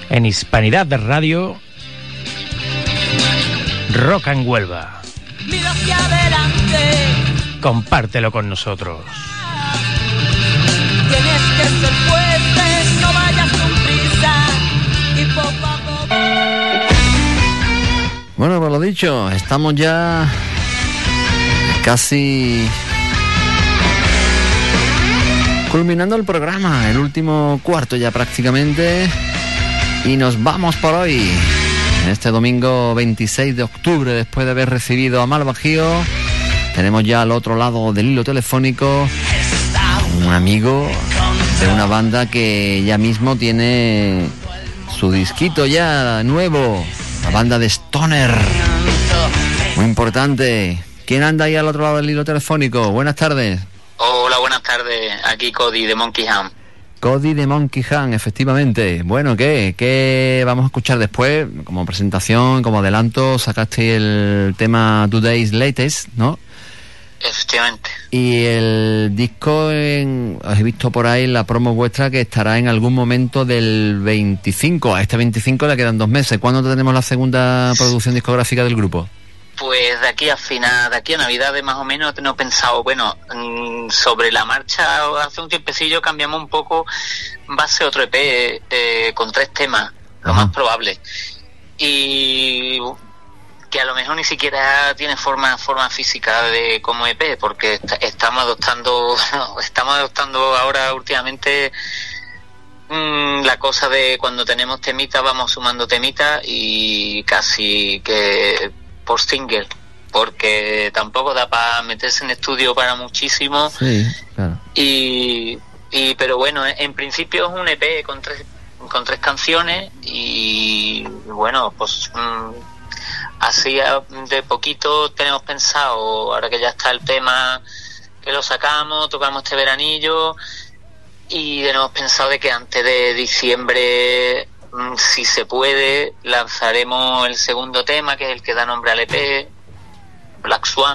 En Hispanidad de Radio, Rock and Huelva. Mira hacia adelante. Compártelo con nosotros. Tienes que ser fuerte, no vayas con prisa y poco a poco. Bueno, pues lo dicho, estamos ya casi culminando el programa, el último cuarto ya prácticamente, y nos vamos por hoy. Este domingo 26 de octubre, después de haber recibido a Mal Bajío, tenemos ya al otro lado del hilo telefónico un amigo de una banda que ya mismo tiene su disquito ya nuevo, la banda de Stoner, muy importante. ¿Quién anda ahí al otro lado del hilo telefónico? Buenas tardes. Hola, buenas tardes. Aquí Cody de Monkey Ham. Cody de Monkey Ham, efectivamente. Bueno, ¿qué vamos a escuchar después? Como presentación, como adelanto, sacaste el tema Today's Latest, ¿no? Efectivamente. Y el disco, os he visto por ahí la promo vuestra que estará en algún momento del 25. A este 25 le quedan 2 meses. ¿Cuándo tenemos la segunda producción discográfica del grupo? Pues de aquí a Navidades más o menos tengo pensado, bueno, sobre la marcha, hace un tiempecillo cambiamos un poco, va a ser otro EP con 3 temas, lo más probable. Y que a lo mejor ni siquiera tiene forma física de como EP, porque estamos adoptando ahora últimamente la cosa de cuando tenemos temitas, vamos sumando temitas y casi que por single, porque tampoco da para meterse en estudio para muchísimo. Sí, claro. Pero bueno, en principio es un EP con tres canciones y bueno, pues así de poquito tenemos pensado, ahora que ya está el tema, que lo sacamos, tocamos este veranillo y tenemos pensado de que antes de diciembre, si se puede, lanzaremos el segundo tema, que es el que da nombre al EP, Black Swan,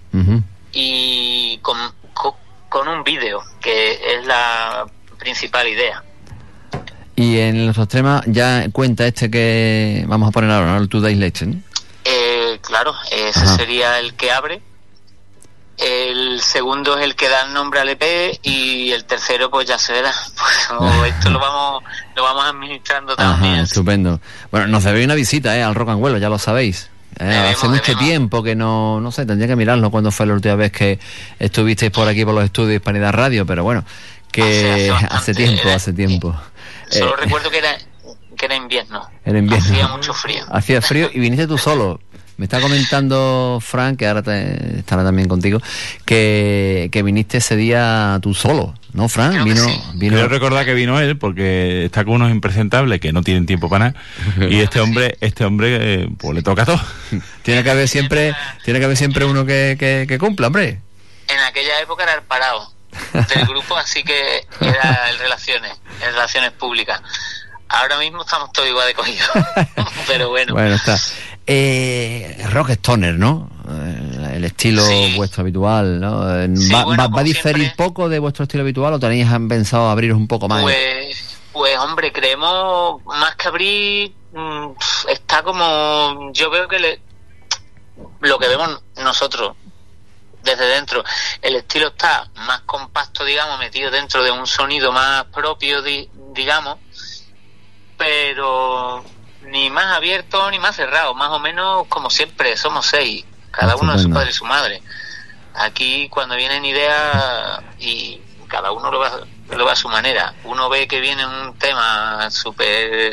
y con un vídeo, que es la principal idea. Y en los temas ya cuenta este que vamos a poner ahora, ¿no? El Today's Latest. Claro, ese sería el que abre. El segundo es el que da el nombre al EP y el tercero pues ya se verá. Pues esto lo vamos administrando también. Estupendo. Bueno, nos debe una visita al Rock and Huelva, ya lo sabéis. Hace mucho tiempo que no sé, tendría que mirarlo cuando fue la última vez que estuvisteis por aquí por los estudios de Hispanidad Radio, pero bueno, que hace tiempo. Solo recuerdo que era invierno. Era invierno. Hacía mucho frío. Hacía frío y viniste tú solo. Me está comentando Frank, que ahora estará también contigo, que viniste ese día tú solo, ¿no, Frank? Vino. Quiero recordar que vino él, porque está con unos impresentables que no tienen tiempo para nada, y este hombre pues le toca todo. Tiene que haber siempre uno que cumpla, hombre. En aquella época era el parado del grupo, así que era en relaciones públicas. Ahora mismo estamos todos igual de cogidos. Pero bueno. Bueno, está. Rock Stoner, ¿no? El estilo vuestro habitual, ¿no? ¿Va a diferir siempre poco de vuestro estilo habitual o tenéis pensado abriros un poco más? Pues hombre, creemos más que abrir, está como, yo veo que lo que vemos nosotros desde dentro, el estilo está más compacto, digamos, metido dentro de un sonido más propio, digamos, pero ni más abierto ni más cerrado, más o menos como siempre, somos 6, cada uno de su padre y su madre. Aquí cuando vienen ideas y cada uno lo va a su manera, uno ve que viene un tema super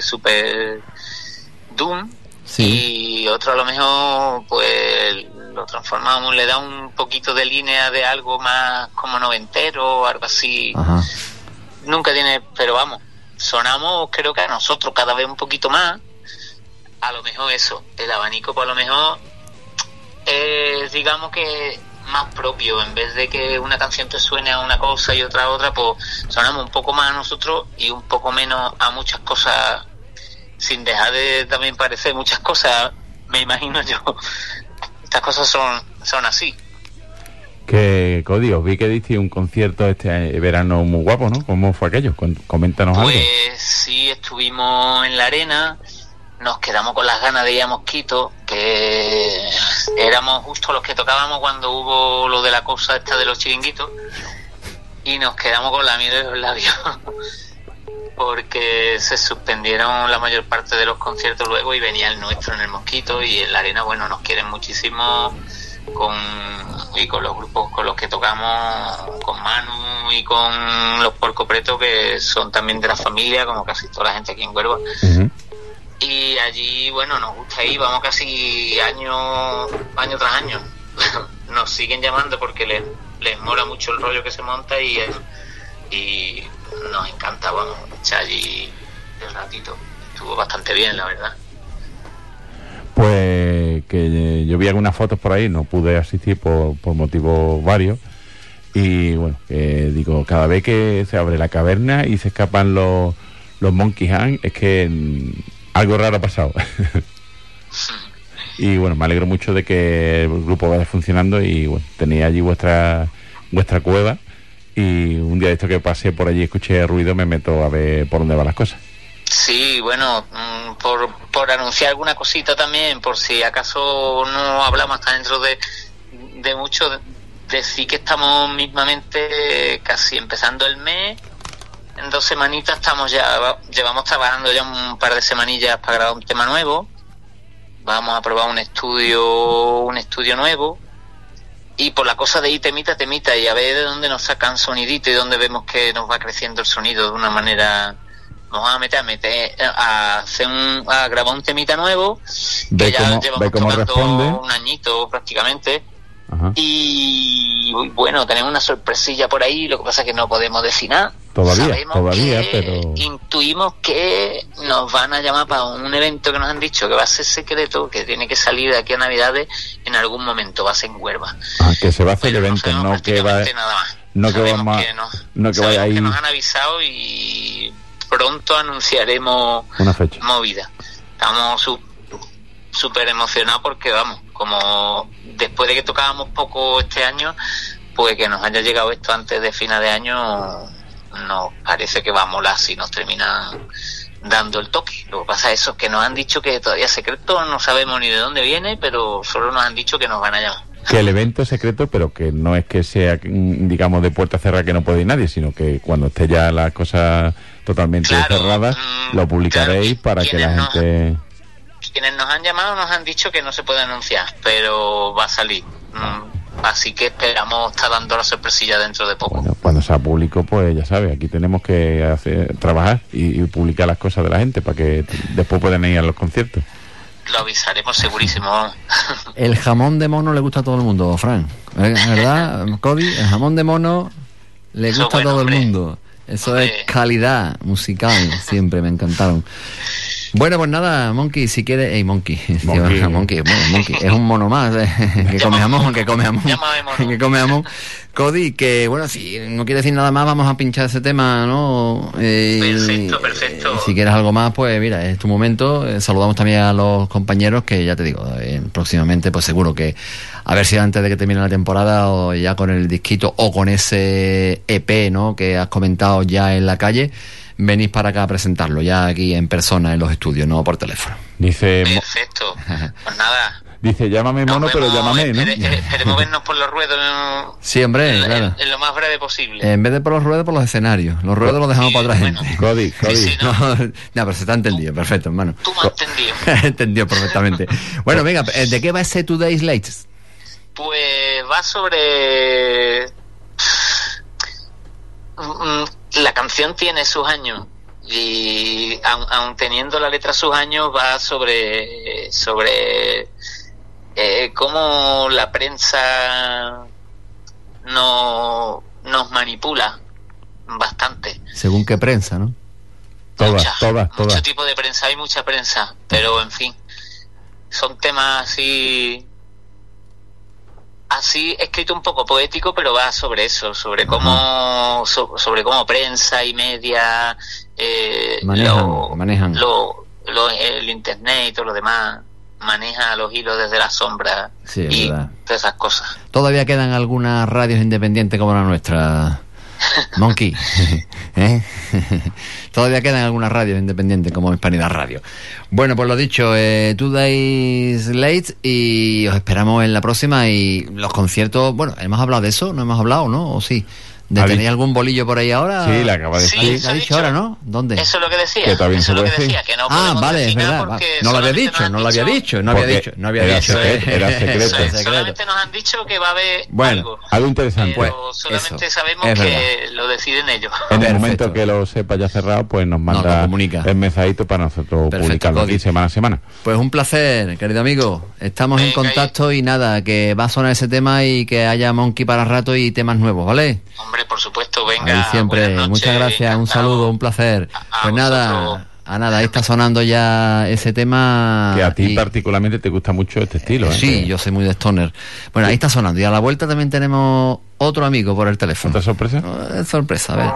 doom, y otro a lo mejor pues lo transformamos, le da un poquito de línea de algo más como noventero o algo así. Ajá. Nunca tiene, pero vamos, sonamos creo que a nosotros cada vez un poquito más. A lo mejor eso, el abanico por lo mejor es, digamos que más propio, en vez de que una canción te suene a una cosa y otra a otra, pues sonamos un poco más a nosotros y un poco menos a muchas cosas, sin dejar de también parecer muchas cosas, me imagino yo. Estas cosas son así. Que, Cody, os vi que diste un concierto este verano muy guapo, ¿no? ¿Cómo fue aquello? Coméntanos algo. Pues sí, estuvimos en la arena, nos quedamos con las ganas de ir a Mosquito, que éramos justo los que tocábamos cuando hubo lo de la cosa esta de los chiringuitos, y nos quedamos con la miel en los labios, porque se suspendieron la mayor parte de los conciertos luego y venía el nuestro en el Mosquito, y en la arena, bueno, nos quieren muchísimo con los grupos con los que tocamos, con Manu y con los Porco Preto, que son también de la familia, como casi toda la gente aquí en Huelva. Uh-huh. Y allí, bueno, nos gusta ir, vamos casi año tras año. Nos siguen llamando porque les mola mucho el rollo que se monta y nos encanta, vamos, echar allí el ratito. Estuvo bastante bien, la verdad. Pues que yo vi algunas fotos por ahí, no pude asistir por motivos varios. Y bueno, digo, cada vez que se abre la caverna y se escapan los Monkey Hand, es que algo raro ha pasado. Y bueno, me alegro mucho de que el grupo vaya funcionando y bueno, tenéis allí vuestra cueva. Y un día de esto que pasé por allí, escuché ruido, me meto a ver por dónde van las cosas. Sí, bueno, por anunciar alguna cosita también, por si acaso no hablamos hasta dentro de mucho, decir que estamos mismamente casi empezando el mes. En 2 semanitas llevamos trabajando ya un par de semanillas para grabar un tema nuevo. Vamos a probar un estudio nuevo. Y por la cosa de ir temita y a ver de dónde nos sacan sonidito y dónde vemos que nos va creciendo el sonido de una manera. Nos vamos a grabar un temita nuevo que ya llevamos tocando un añito prácticamente. Ajá. Y bueno, tenemos una sorpresilla por ahí, lo que pasa es que no podemos decir nada. Todavía, pero intuimos que nos van a llamar para un evento que nos han dicho que va a ser secreto, que tiene que salir de aquí a Navidades en algún momento, va a ser en Huelva. Que se va a hacer el evento, no que va nada más. No que vaya ahí. Que nos han avisado y pronto anunciaremos una fecha. Movida. Estamos súper emocionados porque vamos, como después de que tocábamos poco este año, pues que nos haya llegado esto antes de final de año nos parece que va a molar si nos terminan dando el toque. Lo que pasa es eso, que nos han dicho que todavía es secreto, no sabemos ni de dónde viene, pero solo nos han dicho que nos van a llamar. Que el evento es secreto, pero que no es que sea, digamos, de puerta cerrada que no puede ir nadie, sino que cuando esté ya las cosas totalmente cerradas, lo publicaréis para que la gente... Quienes nos han llamado nos han dicho que no se puede anunciar, pero va a salir. Así que esperamos estar dando la sorpresilla dentro de poco. Bueno, cuando sea público, pues ya sabes, aquí tenemos que trabajar y publicar las cosas de la gente para que después puedan ir a los conciertos. Lo avisaremos segurísimo. El jamón de mono le gusta a todo el mundo, Fran, ¿verdad, Cody? El jamón de mono le gusta a todo el mundo. Eso es calidad musical, siempre me encantaron. Bueno, pues nada, Monkey, si quieres... Hey, Monkey es un mono más, que come jamón, que come jamón. Cody, que bueno, si no quieres decir nada más, vamos a pinchar ese tema, ¿no? Perfecto. Si quieres algo más, pues mira, es tu momento. Saludamos también a los compañeros, que ya te digo, próximamente, pues seguro que, a ver si antes de que termine la temporada, o ya con el disquito, o con ese EP, ¿no?, que has comentado ya en la calle, venís para acá a presentarlo, ya aquí en persona en los estudios, no por teléfono. Dice... Perfecto. Pues nada. Dice, llámame mono, pero llámame, ¿no? Esperemos vernos por los ruedos. Sí, hombre, claro. En lo más breve posible. En vez de por los ruedos, por los escenarios. Los ruedos los dejamos para otra gente. Cody. Sí, no, pero se te ha entendido, perfecto, hermano. Tú me has entendido. Entendido perfectamente. Bueno, venga, ¿de qué va ese Today's Late? Pues va sobre... La canción tiene sus años y aun teniendo la letra sus años, va sobre cómo la prensa nos manipula bastante. Según qué prensa, ¿no? Todas. Mucho tipo de prensa, hay mucha prensa, pero en fin, son temas así escrito un poco poético, pero va sobre eso, sobre cómo prensa y media manejan el internet y todo lo demás maneja los hilos desde la sombra Sí, es y verdad. todas esas cosas. Todavía quedan algunas radios independientes como la nuestra, Monkey. ¿Eh? Todavía quedan algunas radios independientes como Hispanidad Radio. Bueno, pues lo dicho, 2 Days Late, y os esperamos en la próxima. Y los conciertos, bueno, hemos hablado de eso, no hemos hablado, ¿no? ¿O sí? ¿Tenéis algún bolillo por ahí ahora? Sí, le acaba de decir. ¿La ha dicho ahora, no? ¿Dónde? Eso es lo que decía. Que todavía Eso es se lo que puede decía, decir. que no Ah, podemos vale, es decir nada verdad. porque No lo había solamente dicho, nos han no lo había dicho, no había Porque dicho, no había era dicho. secreto, era secreto. Solamente nos han dicho que va a haber Bueno, Algo interesante. pero solamente eso, sabemos es que lo deciden ellos. En el Perfecto. momento que lo sepa ya cerrado, pues nos Nos manda lo comunica. el mensajito para nosotros Perfecto, publicarlo Cody. aquí semana a semana. Pues un placer, querido amigo. Estamos en Venga, contacto y nada, que va a sonar ese tema y que haya Monkey para rato y temas nuevos, ¿vale? Hombre, por supuesto, venga. Ahí siempre. buenas noches, Muchas gracias, un encantado. saludo, un placer. A Pues nada, vosotros. ahí está sonando ya ese tema. Que a ti y- particularmente te gusta mucho este estilo, ¿eh? Sí, yo soy muy de stoner. Bueno, ahí está sonando. Y a la vuelta también tenemos otro amigo por el teléfono. ¿Otra sorpresa? Sorpresa, a ver.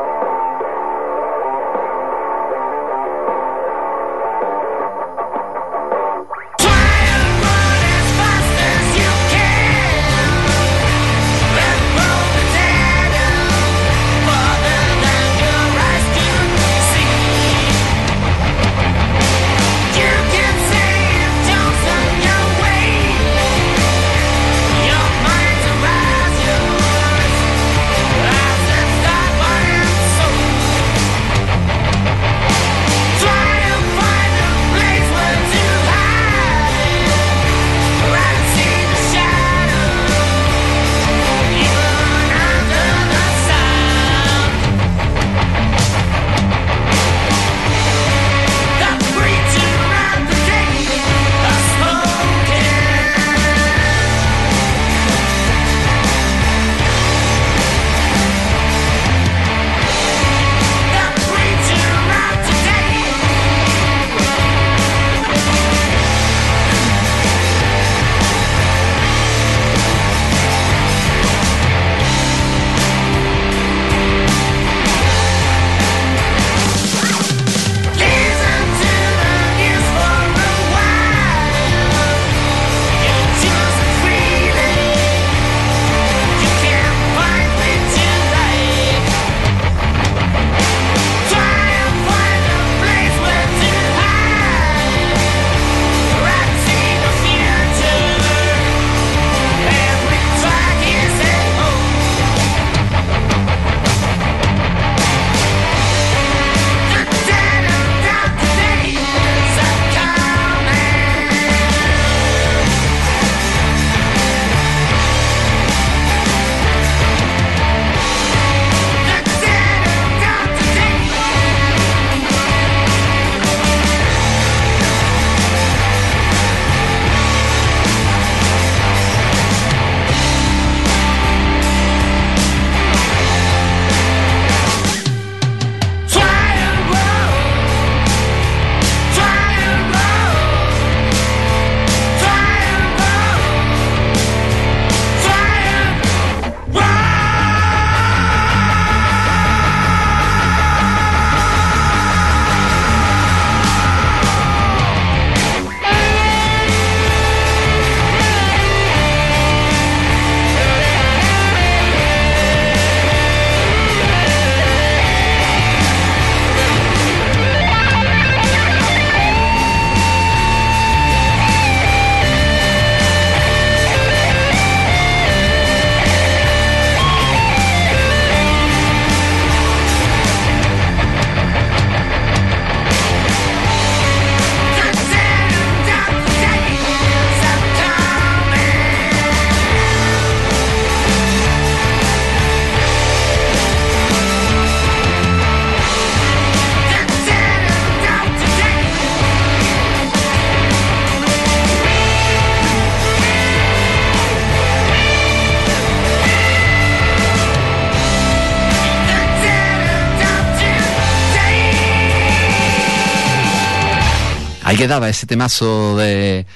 Ahí quedaba ese temazo de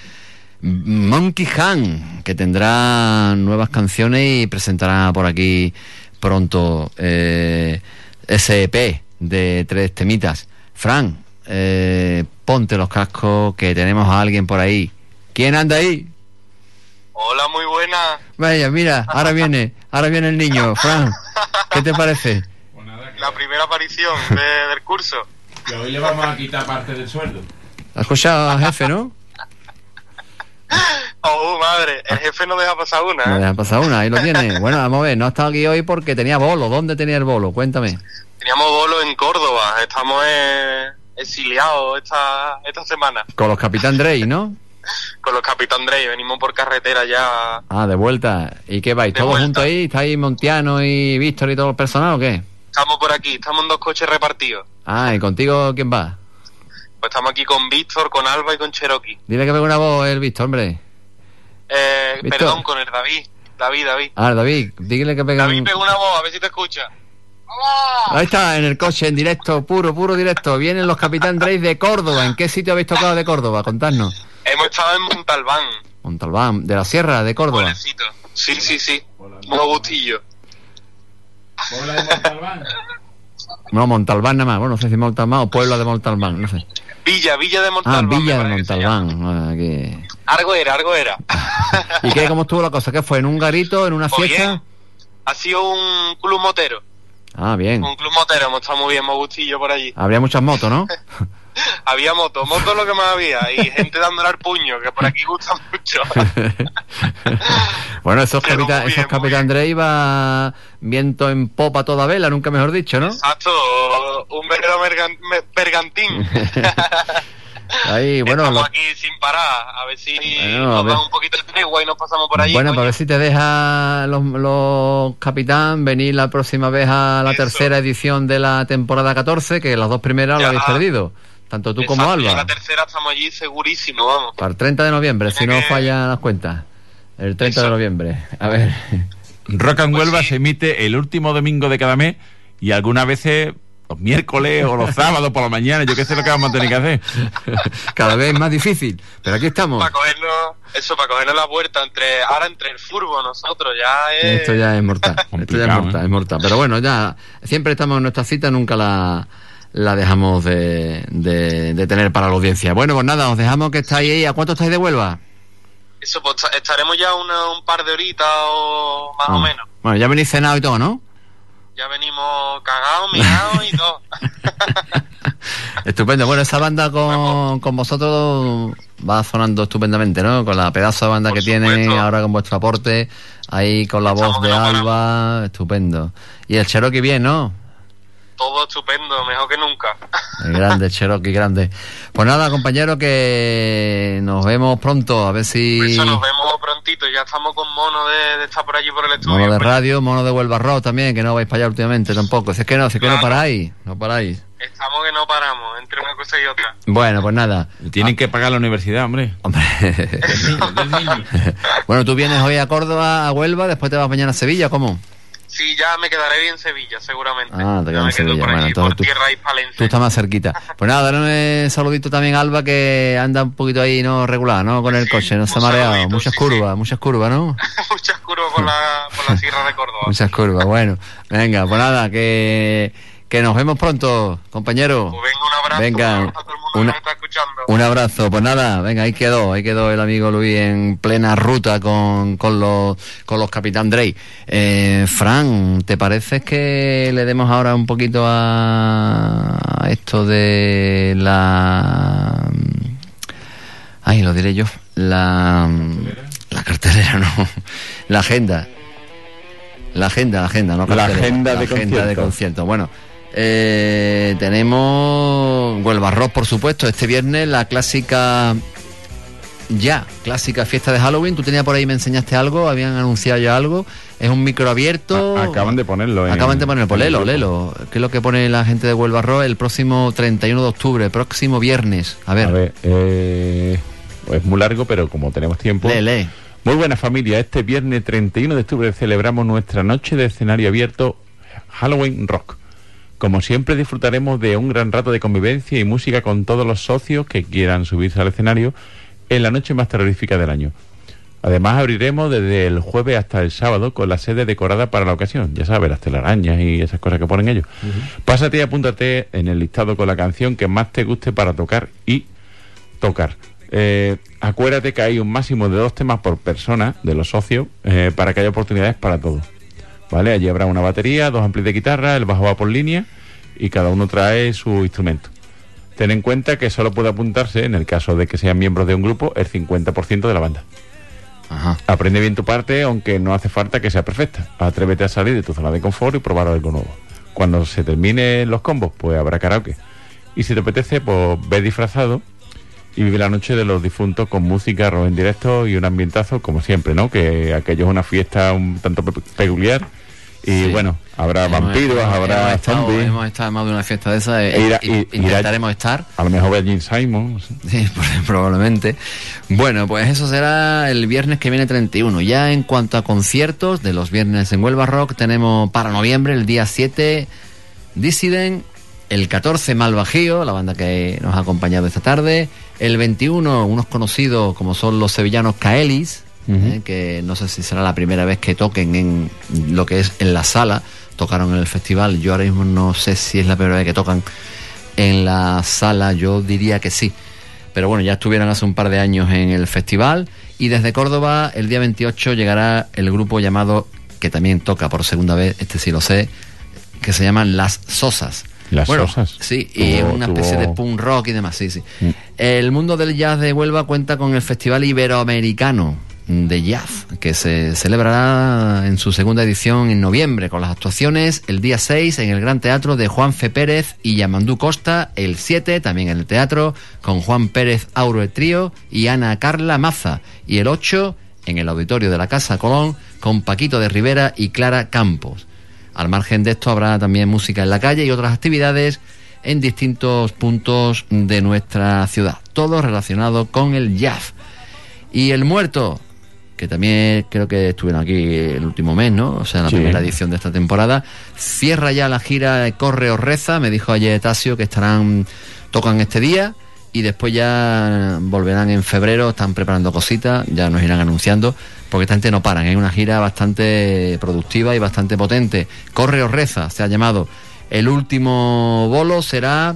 Monkey Han, que tendrá nuevas canciones y presentará por aquí pronto ese EP de 3 temitas. Fran, ponte los cascos, que tenemos a alguien por ahí ¿Quién anda ahí? Hola, muy buena. Vaya, mira, ahora viene el niño. Fran, ¿qué te parece? La primera aparición del curso. Que hoy le vamos a quitar parte del sueldo. ¿Has escuchado al jefe, no? Oh, madre, el jefe no deja pasar una, No deja pasar una, ahí lo tiene. Bueno, vamos a ver, no ha estado aquí hoy porque tenía bolo. ¿Dónde tenía el bolo? Cuéntame. Teníamos bolo en Córdoba, estamos exiliados esta semana. Con los Capitán Drey, ¿no? Con los Capitán Drey, venimos por carretera ya. Ah, de vuelta. ¿Y qué vais? ¿Todos juntos ahí? ¿Estáis Montiano y Víctor y todo el personal o qué? Estamos por aquí, estamos en 2 coches repartidos. Ah, ¿y contigo quién va? Pues estamos aquí con Víctor, con Alba y con Cherokee. Dile que pegue una voz el Víctor, hombre. ¿Víctor? Perdón, con el David. David. Ah, David, dígale que pegue David, pega una voz, a ver si te escucha. Ahí está, en el coche, en directo, puro directo. Vienen los Capitán Drey de Córdoba. ¿En qué sitio habéis tocado de Córdoba? Contadnos. Hemos estado en Montalbán. Montalbán, de la Sierra de Córdoba. Pueblecito. Sí. Muy gustillo. ¿Puebla de Montalbán? No, Montalbán nada más. Bueno, no sé si Montalbán o Puebla de Montalbán, no sé. Villa de Montalbán. Ah, Villa de Montalbán. Aquí. Algo era. ¿Y qué, cómo estuvo la cosa? ¿Qué fue? ¿En un garito? ¿En una fiesta? Bien. Ha sido un club motero. Ah, bien. Un club motero, hemos estado muy bien, muy gustillo por allí. Habría muchas motos, ¿no? Había motos lo que más había, y gente dándole al puño, que por aquí gusta mucho. Bueno, esos Capitán Drey va viento en popa toda vela, nunca mejor dicho, ¿no? Exacto, un verdadero bergantín. Ahí, bueno, estamos aquí sin parar, a ver si nos dan un poquito de tregua y nos pasamos por allí. Bueno, para ver si te deja los Capitán venir la próxima vez a la tercera edición de la temporada 14, que las 2 primeras las habéis perdido. Tanto tú como Alba. En la tercera estamos allí segurísimo, vamos. Para el 30 de noviembre, si no fallan las cuentas. El 30 de noviembre. A ver. Rock and Huelva se emite el último domingo de cada mes y algunas veces los miércoles o los sábados por la mañana. Yo qué sé lo que vamos a tener que hacer. Cada vez más difícil, pero aquí estamos. Para cogernos la vuelta entre el furbo nosotros, ya es... Esto ya es mortal. Es mortal. Pero bueno, ya siempre estamos en nuestra cita, nunca la dejamos de tener para la audiencia. Bueno, pues nada, os dejamos que estáis ahí. ¿A cuánto estáis de Huelva? Eso, pues estaremos ya un par de horitas o más o menos. Bueno, ya venís cenado y todo, ¿no? Ya venimos cagados, miados y todo. Estupendo. Bueno, esa banda con vosotros va sonando estupendamente, ¿no? Con la pedazo de banda que tiene, ahora con vuestro aporte, ahí con la voz de Alba, estupendo. Y el Cherokee bien, ¿no? Todo estupendo, mejor que nunca. Grande, Cherokee, grande. Pues nada, compañero, que nos vemos pronto, a ver si... Eso, nos vemos prontito, ya estamos con mono de estar por allí por el estudio. Mono de radio, mono de Huelva Rock también, que no vais para allá últimamente tampoco. Si es que no paráis, no paráis. Estamos que no paramos, entre una cosa y otra. Bueno, pues nada. Tienen que pagar la universidad, hombre. Del niño. Bueno, tú vienes hoy a Córdoba, a Huelva, después te vas mañana a Sevilla, ¿cómo? Sí, ya me quedaré en Sevilla, seguramente. Ah, te quedas en Sevilla. Por, bueno, allí, entonces por tierra hispalense. tú estás más cerquita. Pues nada, dale un saludito también a Alba, que anda un poquito ahí, ¿no? Regular, ¿no? Con el coche, no se ha mareado. Muchas curvas, ¿no? Muchas curvas por la Sierra de Córdoba. Muchas curvas, bueno. Venga, pues nada, que nos vemos pronto, compañero. Pues venga, un abrazo. Venga, a todo el mundo que nos está escuchando. Un abrazo. Pues nada, venga, ahí quedó el amigo Luis en plena ruta con los Capitán Drey. Fran, ¿te parece que le demos ahora un poquito a esto de la... Ay, lo diré yo. La cartelera, no. La agenda, no cartelera. La agenda de conciertos. Bueno, tenemos Huelva Rock, por supuesto, este viernes la clásica fiesta de Halloween. Tú tenías por ahí, me enseñaste algo, habían anunciado ya algo. Es un micro abierto. Acaban de ponerlo. Pues léelo. ¿Qué es lo que pone la gente de Huelva Rock el próximo 31 de octubre, próximo viernes? A ver, es muy largo, pero como tenemos tiempo... Lee. Muy buena familia, este viernes 31 de octubre celebramos nuestra noche de escenario abierto Halloween Rock. Como siempre disfrutaremos de un gran rato de convivencia y música con todos los socios que quieran subirse al escenario en la noche más terrorífica del año. Además abriremos desde el jueves hasta el sábado con la sede decorada para la ocasión, ya sabes, las telarañas y esas cosas que ponen ellos. Pásate y apúntate en el listado con la canción que más te guste para tocar y tocar. Acuérdate que hay un máximo de 2 temas por persona de los socios para que haya oportunidades para todos. ¿Vale? Allí habrá una batería, 2 amplis de guitarra, el bajo va por línea y cada uno trae su instrumento. Ten en cuenta que solo puede apuntarse, en el caso de que sean miembros de un grupo, el 50% de la banda. Ajá. Aprende bien tu parte, aunque no hace falta que sea perfecta. Atrévete a salir de tu zona de confort y probar algo nuevo. Cuando se terminen los combos, pues habrá karaoke. Y si te apetece, pues ve disfrazado y vive la noche de los difuntos con música, rock en directo y un ambientazo como siempre, ¿no? Que aquello es una fiesta un tanto peculiar. Y sí, bueno, habrá vampiros, habrá zombies. Hemos estado en más de una fiesta de esas. Intentaremos estar. A lo mejor ve a Gene Simon. No sé. Sí, probablemente. Bueno, pues eso será el viernes que viene 31. Ya en cuanto a conciertos de los viernes en Huelva Rock, tenemos para noviembre, el día 7, Dissident. El 14, Malvajío, la banda que nos ha acompañado esta tarde. El 21, unos conocidos como son los sevillanos Caelis, que no sé si será la primera vez que toquen en lo que es en la sala. Tocaron en el festival. Yo ahora mismo no sé si es la primera vez que tocan en la sala. Yo diría que sí. Pero bueno, ya estuvieron hace un par de años en el festival. Y desde Córdoba, el día 28, llegará el grupo llamado, que también toca por segunda vez, este sí lo sé, que se llaman Las Sosas. Las Sosas. Sí, y una especie de punk rock y demás, sí. El mundo del jazz de Huelva cuenta con el Festival Iberoamericano de Jazz, que se celebrará en su segunda edición en noviembre, con las actuaciones el día 6 en el Gran Teatro de Juan Fe Pérez y Yamandú Costa, el 7 también en el teatro con Juan Pérez Auro Trío y Ana Carla Maza, y el 8 en el auditorio de la Casa Colón con Paquito de Rivera y Clara Campos. Al margen de esto habrá también música en la calle y otras actividades en distintos puntos de nuestra ciudad, todo relacionado con el jazz. Y El Muerto, que también creo que estuvieron aquí el último mes, ¿no? O sea, la primera edición de esta temporada, cierra ya la gira Corre o Reza. Me dijo ayer Tasio que tocan este día y después ya volverán en febrero. Están preparando cositas, ya nos irán anunciando, porque esta gente no paran. Es una gira bastante productiva y bastante potente. Corre o Reza se ha llamado. El último bolo será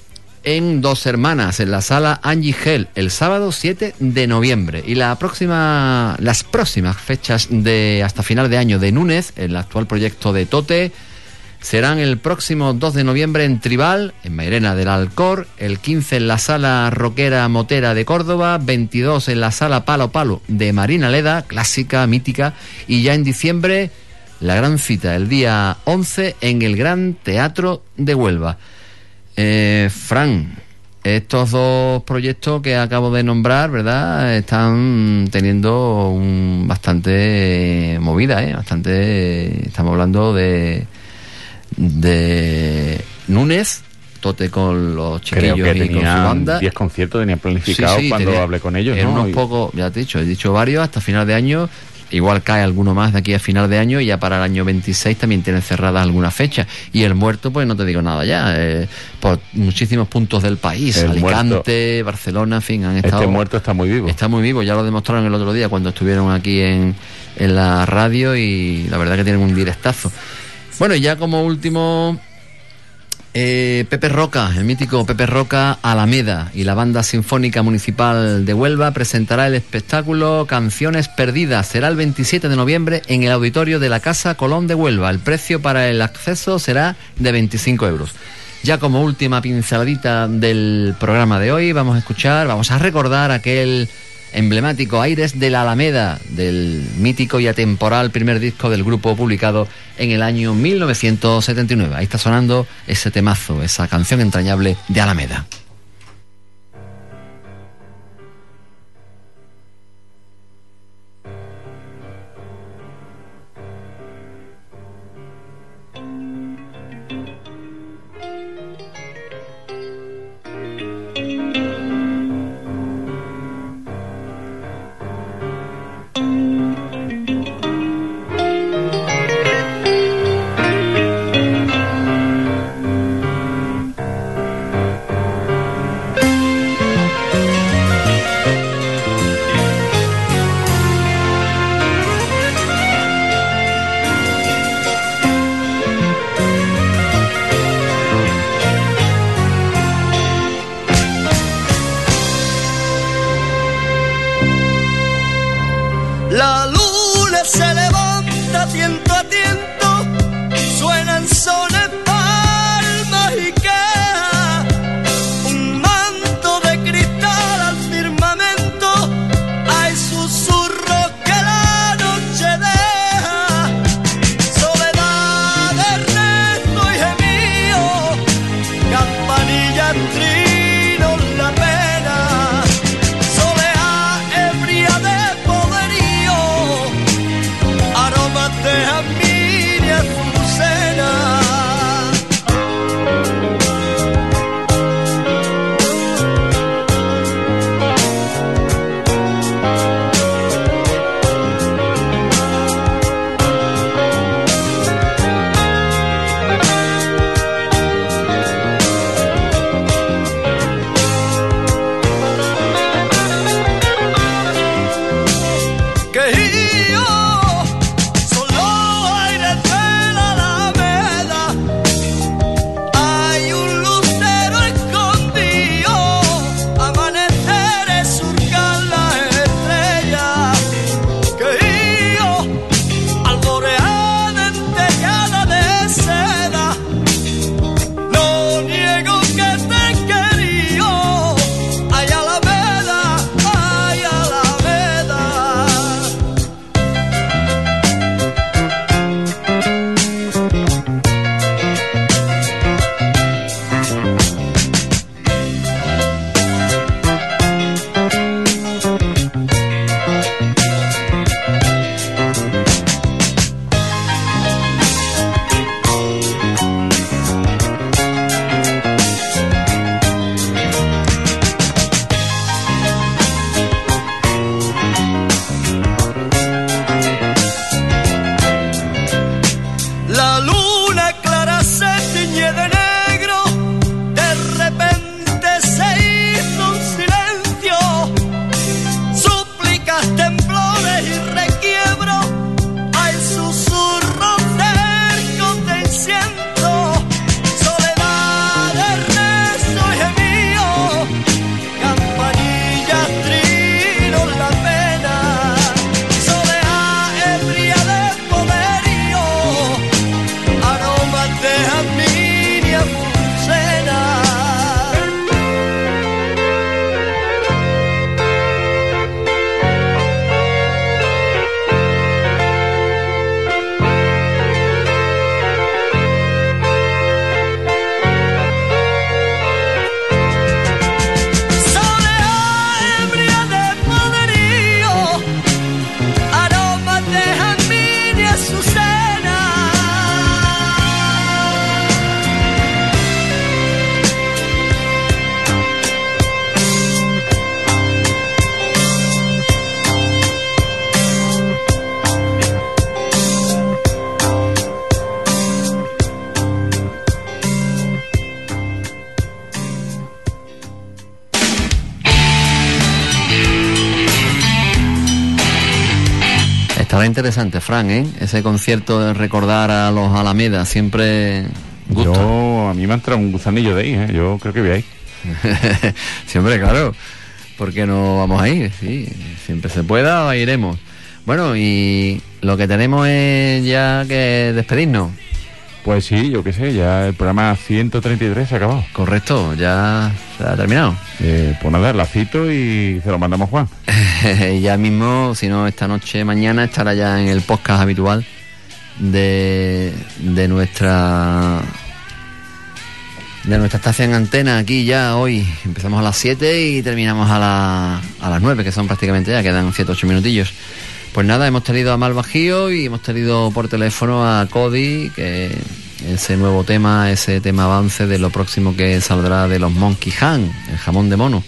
en Dos Hermanas, en la sala Angie Hell, el sábado 7 de noviembre. Y las próximas fechas de hasta final de año de Núñez, el actual proyecto de Tote, serán el próximo 2 de noviembre en Tribal, en Mairena del Alcor, el 15 en la sala Roquera Motera de Córdoba, 22 en la sala Palo Palo de Marina Leda, clásica, mítica, y ya en diciembre la gran cita, el día 11 en el Gran Teatro de Huelva. Fran, estos dos proyectos que acabo de nombrar, ¿verdad?, están teniendo bastante movida, bastante. Estamos hablando de Núñez, Tote con los chiquillos y con su banda. 10 conciertos tenían planificados cuando hablé con ellos, en ¿no? unos pocos, ya te he dicho varios hasta final de año. Igual cae alguno más de aquí a final de año, y ya para el año 26 también tienen cerradas algunas fechas. Y El Muerto, pues no te digo nada ya, por muchísimos puntos del país, Alicante, Barcelona, en fin, han estado. Este Muerto está muy vivo. Está muy vivo, ya lo demostraron el otro día cuando estuvieron aquí en la radio, y la verdad que tienen un directazo. Bueno, y ya como último, Pepe Roca, el mítico Pepe Roca Alameda, y la Banda Sinfónica Municipal de Huelva presentará el espectáculo Canciones Perdidas. Será el 27 de noviembre en el auditorio de la Casa Colón de Huelva. El precio para el acceso será de 25 euros. Ya como última pinceladita del programa de hoy, vamos a recordar aquel emblemático Aires de la Alameda, del mítico y atemporal primer disco del grupo, publicado en el año 1979. Ahí está sonando ese temazo, esa canción entrañable de Alameda. Estará interesante, Fran, ¿eh? Ese concierto de recordar a los Alameda siempre gusta. A mí me ha entrado un gusanillo de ahí, ¿eh? Yo creo que voy a ir. Siempre, claro. ¿Por qué no vamos a ir? Sí, siempre se pueda, iremos. Bueno, y lo que tenemos es ya que despedirnos. Pues sí, yo qué sé, ya el programa 133 se ha acabado. Correcto, ya se ha terminado. Pues nada, la cito y se lo mandamos a Juan. Ya mismo, si no esta noche, mañana estará ya en el podcast habitual de nuestra estación en antena. Aquí ya hoy empezamos a las 7 y terminamos a las 9, que son prácticamente ya, quedan 7-8 minutillos. Pues nada, hemos tenido a Mal Bajío y hemos tenido por teléfono a Cody, que ese nuevo tema, ese tema avance de lo próximo que saldrá de los Monkey Ham, el jamón de mono.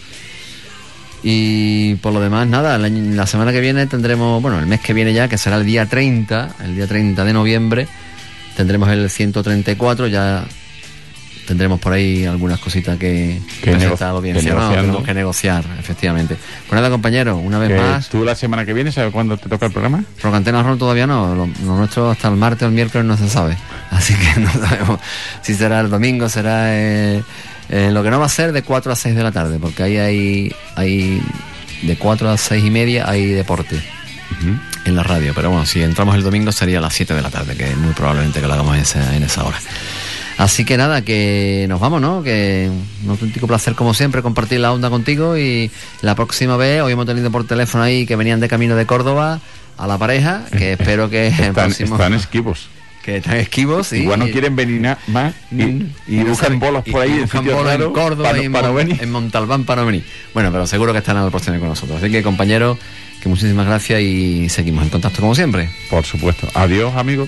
Y por lo demás, nada, la semana que viene tendremos, bueno, el mes que viene ya, que será el día 30 de noviembre, tendremos el 134, ya tendremos por ahí algunas cositas que tenemos que negociar, efectivamente. Pues nada, compañeros, una vez más. ¿Tú la semana que viene sabes cuándo te toca el programa? Rock Antena Roll todavía no, lo nuestro hasta el martes o el miércoles no se sabe, así que no sabemos si será el domingo, será lo que no va a ser de 4 a 6 de la tarde, porque ahí hay de 4 a 6 y media hay deporte en la radio, pero bueno, si entramos el domingo sería a las 7 de la tarde, que es muy probablemente que lo hagamos en esa hora. Así que nada, que nos vamos, ¿no? Que un auténtico placer como siempre compartir la onda contigo, y la próxima vez, hoy hemos tenido por teléfono ahí que venían de camino de Córdoba a la pareja, que espero que están esquivos. Que están esquivos, sí. Igual no quieren venir más y buscan bolos por ahí en sitios raros en Córdoba para venir. En Montalbán para no venir. Bueno, pero seguro que están al próximo con nosotros. Así que, compañeros, que muchísimas gracias y seguimos en contacto como siempre. Por supuesto. Adiós, amigos.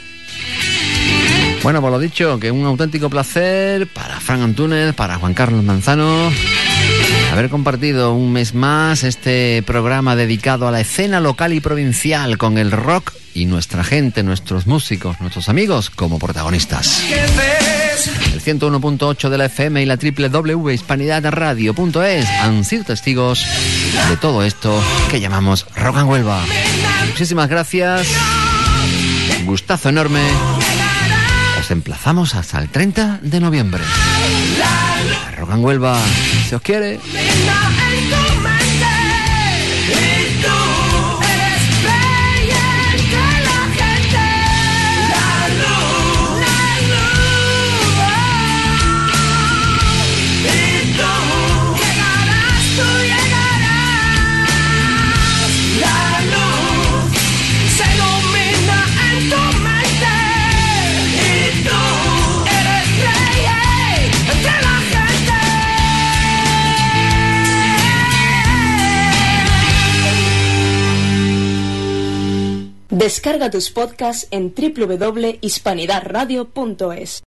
Bueno, por lo dicho, que un auténtico placer para Fran Antúnez, para Juan Carlos Manzano, haber compartido un mes más este programa dedicado a la escena local y provincial, con el rock y nuestra gente, nuestros músicos, nuestros amigos como protagonistas. El 101.8 de la FM y la www.hispanidadradio.es han sido testigos de todo esto que llamamos Rock and Huelva. Muchísimas gracias, un gustazo enorme. Os emplazamos hasta el 30 de noviembre. Rock and Huelva, si os quiere. Descarga tus podcasts en www.hispanidadradio.es.